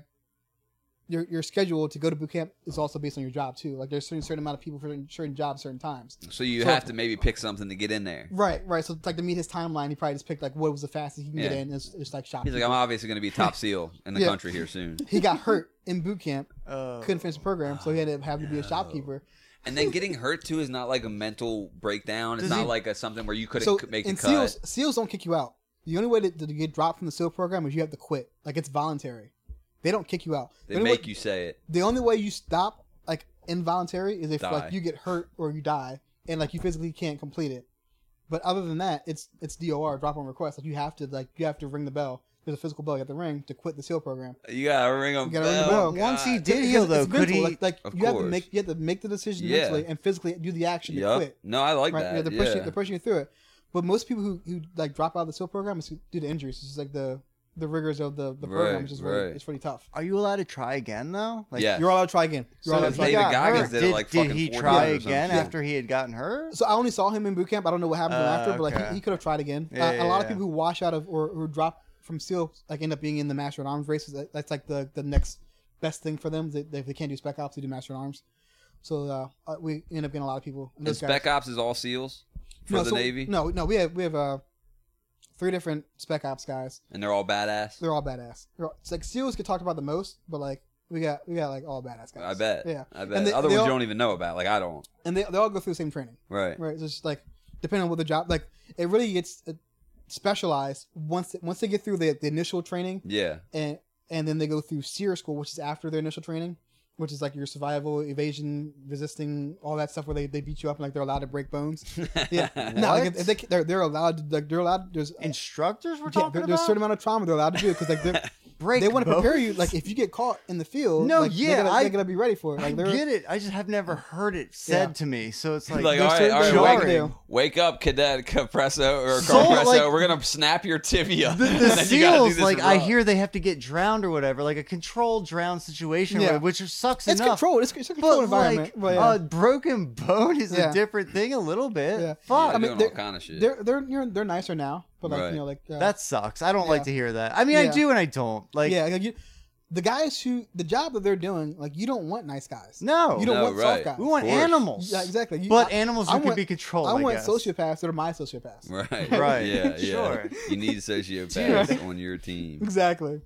your your schedule to go to boot camp is also based on your job too. Like there's a certain, certain amount of people for certain, certain jobs, certain times. So you So- have to maybe pick something to get in there. Right, right. So like to meet his timeline, he probably just picked like what was the fastest he can get Yeah. in. It's, it's like shop. He's like, I'm obviously going to be top SEAL in the Yeah. country here soon. He got hurt in boot camp, Uh, couldn't finish the program, so he had to have to be a shopkeeper. And then getting hurt too is not like a mental breakdown. It's Does not he- like a something where you couldn't So c- make the in cut. SEALs, SEALs don't kick you out. The only way to, to get dropped from the SEAL program is you have to quit. Like it's voluntary. They don't kick you out. They The only make way- you say it. The only way you stop like involuntary is if Die. like you get hurt or you die and like you physically can't complete it. But other than that, it's it's D O R, drop on request. Like you have to like you have to ring the bell. There's a physical bell you have to ring to quit the SEAL program. You gotta ring a You gotta ring the bell. bell. Once he God. did Because heal, it's though, could mental. he? Like, like Of you have to course. make you have to make the decision Yeah. mentally and physically do the action to Yep. quit. No, I like Right? that. Yeah, they're pushing yeah. they're pushing you through it. But most people who, who like drop out of the SEAL program is due to injuries. It's just like the the rigors of the, the program Right, is just really right. it's really tough. Are you allowed to try again though? Like, Yeah. You're allowed to try again. You're So allowed if to try he David got Goggins hurt, did it did, like did fucking he forty try years or again something. after he had gotten hurt? So I only saw him in boot camp. I don't know what happened to him Uh, after, but like okay. he, he could have tried again. Yeah, uh, yeah, a lot of yeah. people who wash out of or who drop from SEAL like end up being in the Master at Arms races. That- That's like the, the next best thing for them. They, they, they can't do Spec Ops, they do Master at Arms. So uh, uh, we end up getting a lot of people. And Those guys- Spec Ops is all SEAls for no, the so- Navy, No, no, we have we have uh, three different Spec Ops guys. and they're all badass. They're all badass. They're all, it's like SEALs get talked about the most, but like we got we got like all badass guys. I bet. Yeah. I bet. And they- Other they ones all- you don't even know about. Like I don't. And they they all go through the same training. Right. Right. It's just like depending on what the job like it really gets uh, specialized once once they get through the, the initial training Yeah. and and then they go through SEER school, which is after their initial training, which is like your survival, evasion, resisting, all that stuff where they, they beat you up and like they're allowed to break bones. Yeah. No, like if, if they they're they're allowed to like they're allowed there's Instructors we're yeah, talking there- about? there's a certain amount of trauma they're allowed to do because like they're Break they want to bones? prepare you. Like if you get caught in the field, No, like, yeah, they gotta, I- they gotta be ready for it. I Like they're get it. I just have never heard it said Yeah. to me. So it's like, Like, there's all right, certain all right, things wake, they do. wake up, Cadet Capresso or So, Carpresso. like- We're gonna snap your tibia. the, and the then you gotta do SEAls, this like I run. hear they have to get drowned or whatever, like a controlled drown situation, Yeah. where- which sucks it's enough. controlled. It's, it's a controlled But environment. like but yeah. a broken bone is Yeah. a different thing a little bit. Yeah. Fuck. Yeah, I mean, doing they're- all kind of shit. they're they're you're, they're nicer now, but like Right. you know like uh, That sucks. I don't Yeah. like to hear that. I mean, I Yeah. do and I don't. Like, yeah, like you, the guys who the job that they're doing, like you don't want nice guys. no. You don't No, want right. soft guys. we want Of course. animals. Yeah, exactly. You- But I- animals I who can want- be controlled. I I, want guess. sociopaths that are my sociopaths. Right. Right. Yeah. Yeah. Sure. You need sociopaths on your team. Exactly.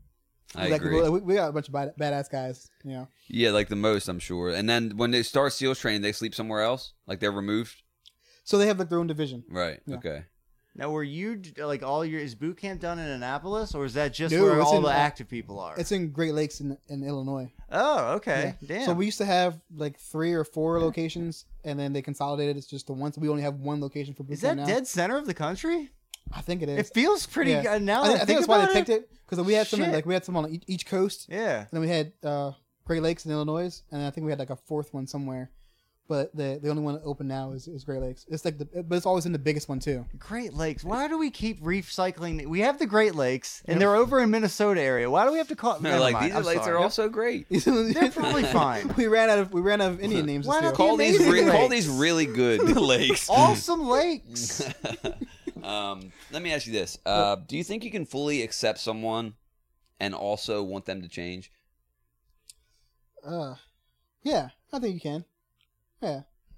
I exactly. agree. We, we got a bunch of bad, badass guys. You know. Yeah, like the most, I'm sure. And then when they start SEALs training, they sleep somewhere else. Like they're removed. So they have like their own division. Right. Yeah. Okay. Now, were you like all your is boot camp done in Annapolis, or is that just No, where it's all in, the uh, active people are? It's in Great Lakes in, in Illinois. Oh, okay. Yeah. Damn. So we used to have like three or four locations, and then they consolidated. It's just the one. So we only have one location for boot is camp that now. dead center of the country? I think it is. It feels pretty Yeah. good now. I think, that I think that's about why they it. picked it because we had some in, Shit. like we had some on each, each coast, Yeah. and then we had uh, Great Lakes in Illinois, and I think we had like a fourth one somewhere. But the the only one open now is, is Great Lakes. It's like the but it's always in the biggest one too. Great Lakes. Why do we keep recycling? We have the Great Lakes, and Yep. they're over in Minnesota area. Why do we have to call? They're Never like mind. these I'm lakes sorry. are also great. They're probably fine. We ran out of we ran out of Indian names. Why this not year. Call these amazing re- call lakes. these really good lakes. Awesome lakes. um, let me ask you this: uh, Do you think you can fully accept someone and also want them to change? Uh, yeah, I think you can. Yeah,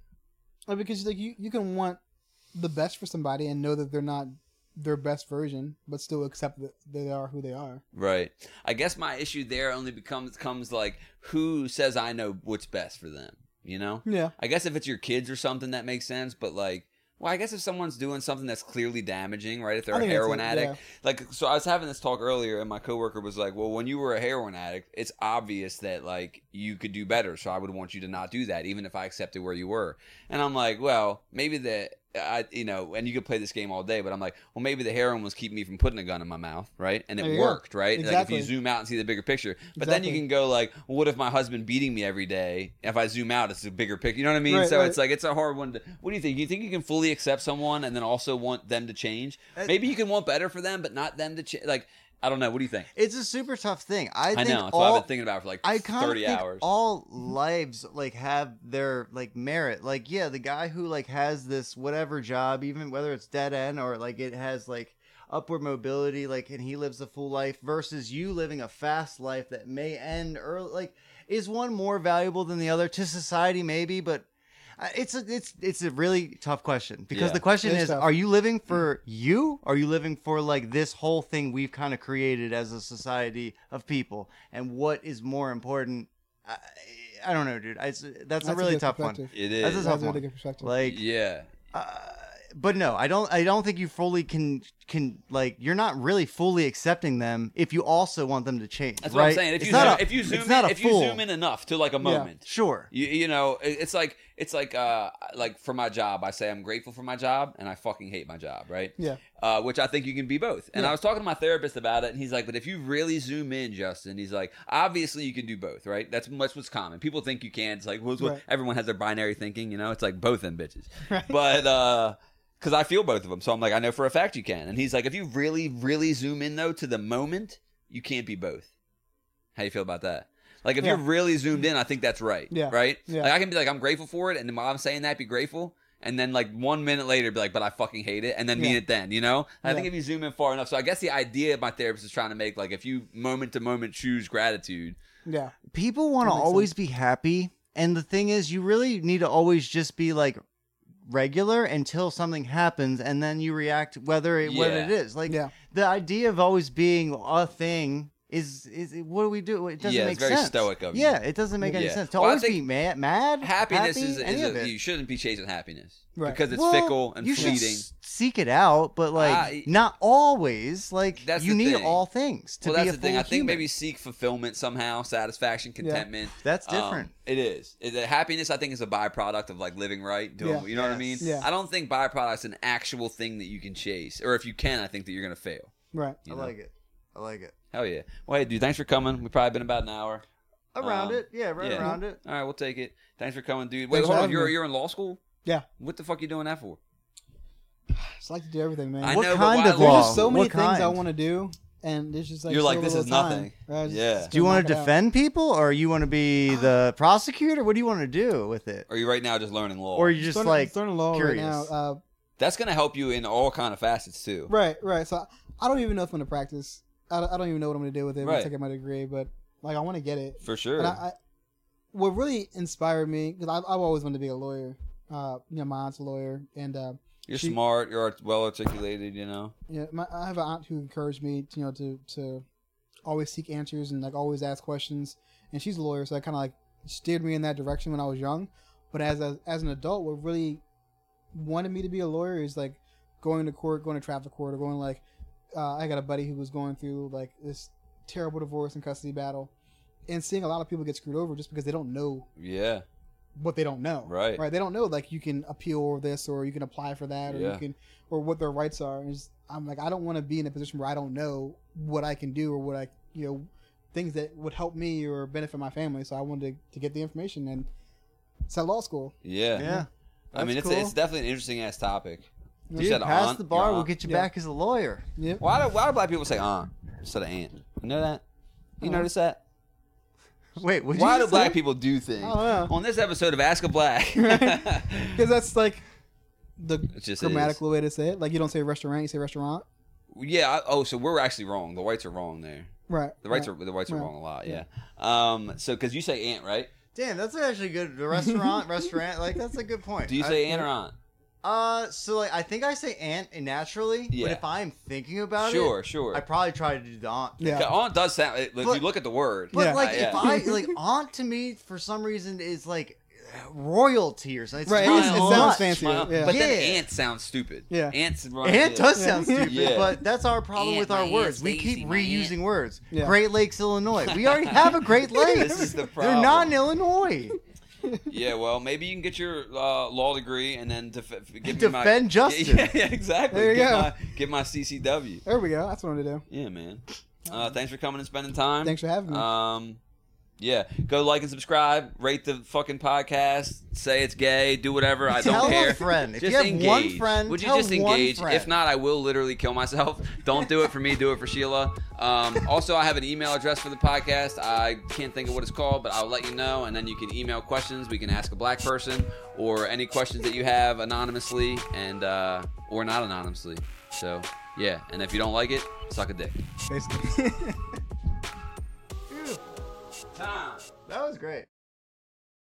Uh, because like you, you can want the best for somebody and know that they're not their best version, but still accept that they are who they are. Right. I guess my issue there only becomes comes like who says I know what's best for them. You know. Yeah, I guess if it's your kids or something, that makes sense. But like, well, I guess if someone's doing something that's clearly damaging, right? If they're I a think that's heroin it, addict, yeah. like, so I was having this talk earlier, and my coworker was like, "Well, when you were a heroin addict, it's obvious that like you could do better. So I would want you to not do that, even if I accepted where you were." And I'm like, "Well, maybe the." I, you know, and you could play this game all day, but I'm like, well, maybe the heroin was keeping me from putting a gun in my mouth, right? And it There you go. worked, right? Exactly. Like if you zoom out and see the bigger picture, but then you Exactly. can go like, well, what if my husband beating me every day? If I zoom out, it's a bigger picture. You know what I mean? Right, so right. it's like it's a hard one. To, what do you think? You think you can fully accept someone and then also want them to change? Uh, Maybe you can want better for them, but not them to change. Like I don't know. What do you think? It's a super tough thing. I, I think know. That's all, what I've been thinking about for like I kind of thirty think hours. all lives like have their like merit. Like yeah, the guy who like has this whatever job, even whether it's dead end or like it has like upward mobility, like and he lives a full life versus you living a fast life that may end early. Like is one more valuable than the other to society? Maybe, but. Uh, It's a it's it's a really tough question because Yeah. the question It is is: tough. are you living for you? Are you living for like this whole thing we've kind of created as a society of people? And what is more important? I, I don't know, dude. I, it's, that's, a really good tough one. perspective. It That's a is. tough That's a one. really good perspective. Like, Yeah. uh, but no, I don't. I don't think you fully can can like. You're not really fully accepting them if you also want them to change. That's what right? I'm saying. If It's you not zoom, a- if you zoom it's not in, a if you full- zoom in enough to like a moment, sure. You, you know, it- it's like it's like uh like for my job, I say I'm grateful for my job and I fucking hate my job, right? Yeah. Uh, which I think you can be both. And Yeah. I was talking to my therapist about it, and he's like, "But if you really zoom in, Justin, he's like, obviously you can do both, right? That's much what's common. People think you can. It's like well, it's what- Right. everyone has their binary thinking, you know. It's like both them bitches, Right. but uh." Because I feel both of them, so I'm like, I know for a fact you can. And he's like, if you really, really zoom in though to the moment, you can't be both. How you feel about that? Like if Yeah. you're really zoomed in, I think that's right. Yeah. Right? Yeah. Like I can be like, I'm grateful for it, and then while I'm saying that, be grateful. And then like one minute later, be like, but I fucking hate it, and then mean Yeah. it then, you know? I think Yeah. if you zoom in far enough. So I guess the idea my therapist is trying to make, like if you moment to moment choose gratitude. Yeah. People want to That makes always sense. be happy, and the thing is, you really need to always just be like regular until something happens, and then you react whether it, what Yeah. it is. Like Yeah. the idea of always being a thing is is what do we do? It doesn't Yeah, make it's very sense. stoic of you. Yeah, it doesn't make any Yeah. sense to Well, I always think be mad, mad, Happiness happy, is, any is of a, it. you shouldn't be chasing happiness Right. because it's Well, fickle and you should fleeting. s- seek it out, but like I- not always. Like That's you the need thing. all things to well, be that's a the thing. full I think human. maybe seek fulfillment somehow, satisfaction, contentment. That's Um, different. it is. It- the happiness, I think, is a byproduct of like living right. Doing, Yeah. You know what I mean? Yes. Yeah. I don't think byproduct's an actual thing that you can chase, or if you can, I think that you're gonna fail. Right. You I know? like it. I like it. Hell yeah. Well, hey, dude, thanks for coming. We've probably been about an hour. Around Um, it, yeah, right yeah. around it. All right, we'll take it. Thanks for coming, dude. Wait, Thanks for hold on. having You're me. you're in law school? Yeah. What the fuck you doing that for? Just like to do everything, man. I What know, but kind why- of There's law? just so many What things I kind? want to do, and there's just like You're so like, this little is time. nothing. Right, just- Yeah. just Do you gonna want knock to it out. defend people, or you want to be the prosecutor? What do you want to do with it? Or are you right now just learning law? Or are you just Learning- like learning law curious? right now. Uh, That's gonna help you in all kind of facets too. right, right. So I don't even know if I'm gonna practice. I don't, I don't even know what I'm gonna do with it Right. once I get my degree. But like, I want to get it. For sure. And I, I, what really inspired me, because I've, I've always wanted to be a lawyer. Uh, you know, my aunt's a lawyer, and uh, You're she- smart. You're art- well articulated. You know. you know, my, I have an aunt who encouraged me, to, you know, to to always seek answers and like always ask questions. And she's a lawyer, so that kind of like steered me in that direction when I was young. But as a, as an adult, what really wanted me to be a lawyer is like going to court, going to traffic court, or going like, uh, I got a buddy who was going through like this terrible divorce and custody battle, and seeing a lot of people get screwed over just because they don't know Yeah. what they don't know. Right. Right. They don't know like you can appeal this or you can apply for that or Yeah. you can or what their rights are. And it's, I'm like I don't want to be in a position where I don't know what I can do or what I you know things that would help me or benefit my family. So I wanted to, to get the information and it's at law school. Yeah. Yeah. I mean, That's it's cool. it's definitely an interesting ass topic. You Dude, said pass aunt, the bar. your We'll aunt. get you Yeah. back as a lawyer. Yep. Why do why do black people say aunt instead of aunt? You know that? You Uh-huh. notice that? Wait, what? Why do just black say? people do things? I don't know. On this episode of Ask a Black. Because that's like the It's just grammatical way to say it. Like you don't say restaurant, you say restaurant. Yeah. I, oh, so we're actually wrong. The whites are wrong there. Right. The whites right. are the whites are Right. wrong a lot. Yeah. Um. So because you say aunt, right? Damn, that's actually good. The restaurant, restaurant, like that's a good point. Do you I- say aunt or aunt? Uh, so like I think I say aunt naturally, Yeah. but if I'm thinking about Sure. it, Sure. I probably try to do the aunt. Yeah. Okay, aunt does sound. If But- you look at the word. But Yeah. like Uh, yeah. if I like aunt to me for some reason is like royalty or something. It's Right, my it is- it aunt. sounds fancy. My aunt. Yeah. But then Yeah. aunt sounds stupid. Yeah. Aunt's Aunt does Yeah. sound stupid, Yeah. but that's our problem Aunt, with my our Aunt words. We Stacy, keep my reusing words. Yeah. Great Lakes, Illinois. We already have a Great Lakes. This is the They're problem. not in Illinois. Yeah, well, maybe you can get your uh, law degree and then def- give me my Defend Justin. Yeah, yeah, exactly. There you get go. My, get my C C W. There we go. That's what I'm gonna do. Yeah, man. Uh, thanks for coming and spending time. Thanks for having me. Um, yeah, go like and subscribe. Rate the fucking podcast. Say it's gay. Do whatever. I Tell don't care. a friend. If Just you have engage. one friend, Would you tell just one engage? friend. If not, I will literally kill myself. Don't do it for me. Do it for Sheila. Um, also, I have an email address for the podcast. I can't think of what it's called, but I'll let you know. And then you can email questions. We can ask a black person or any questions that you have anonymously and uh, or not anonymously. So yeah. And if you don't like it, suck a dick. Basically. Time. That was great.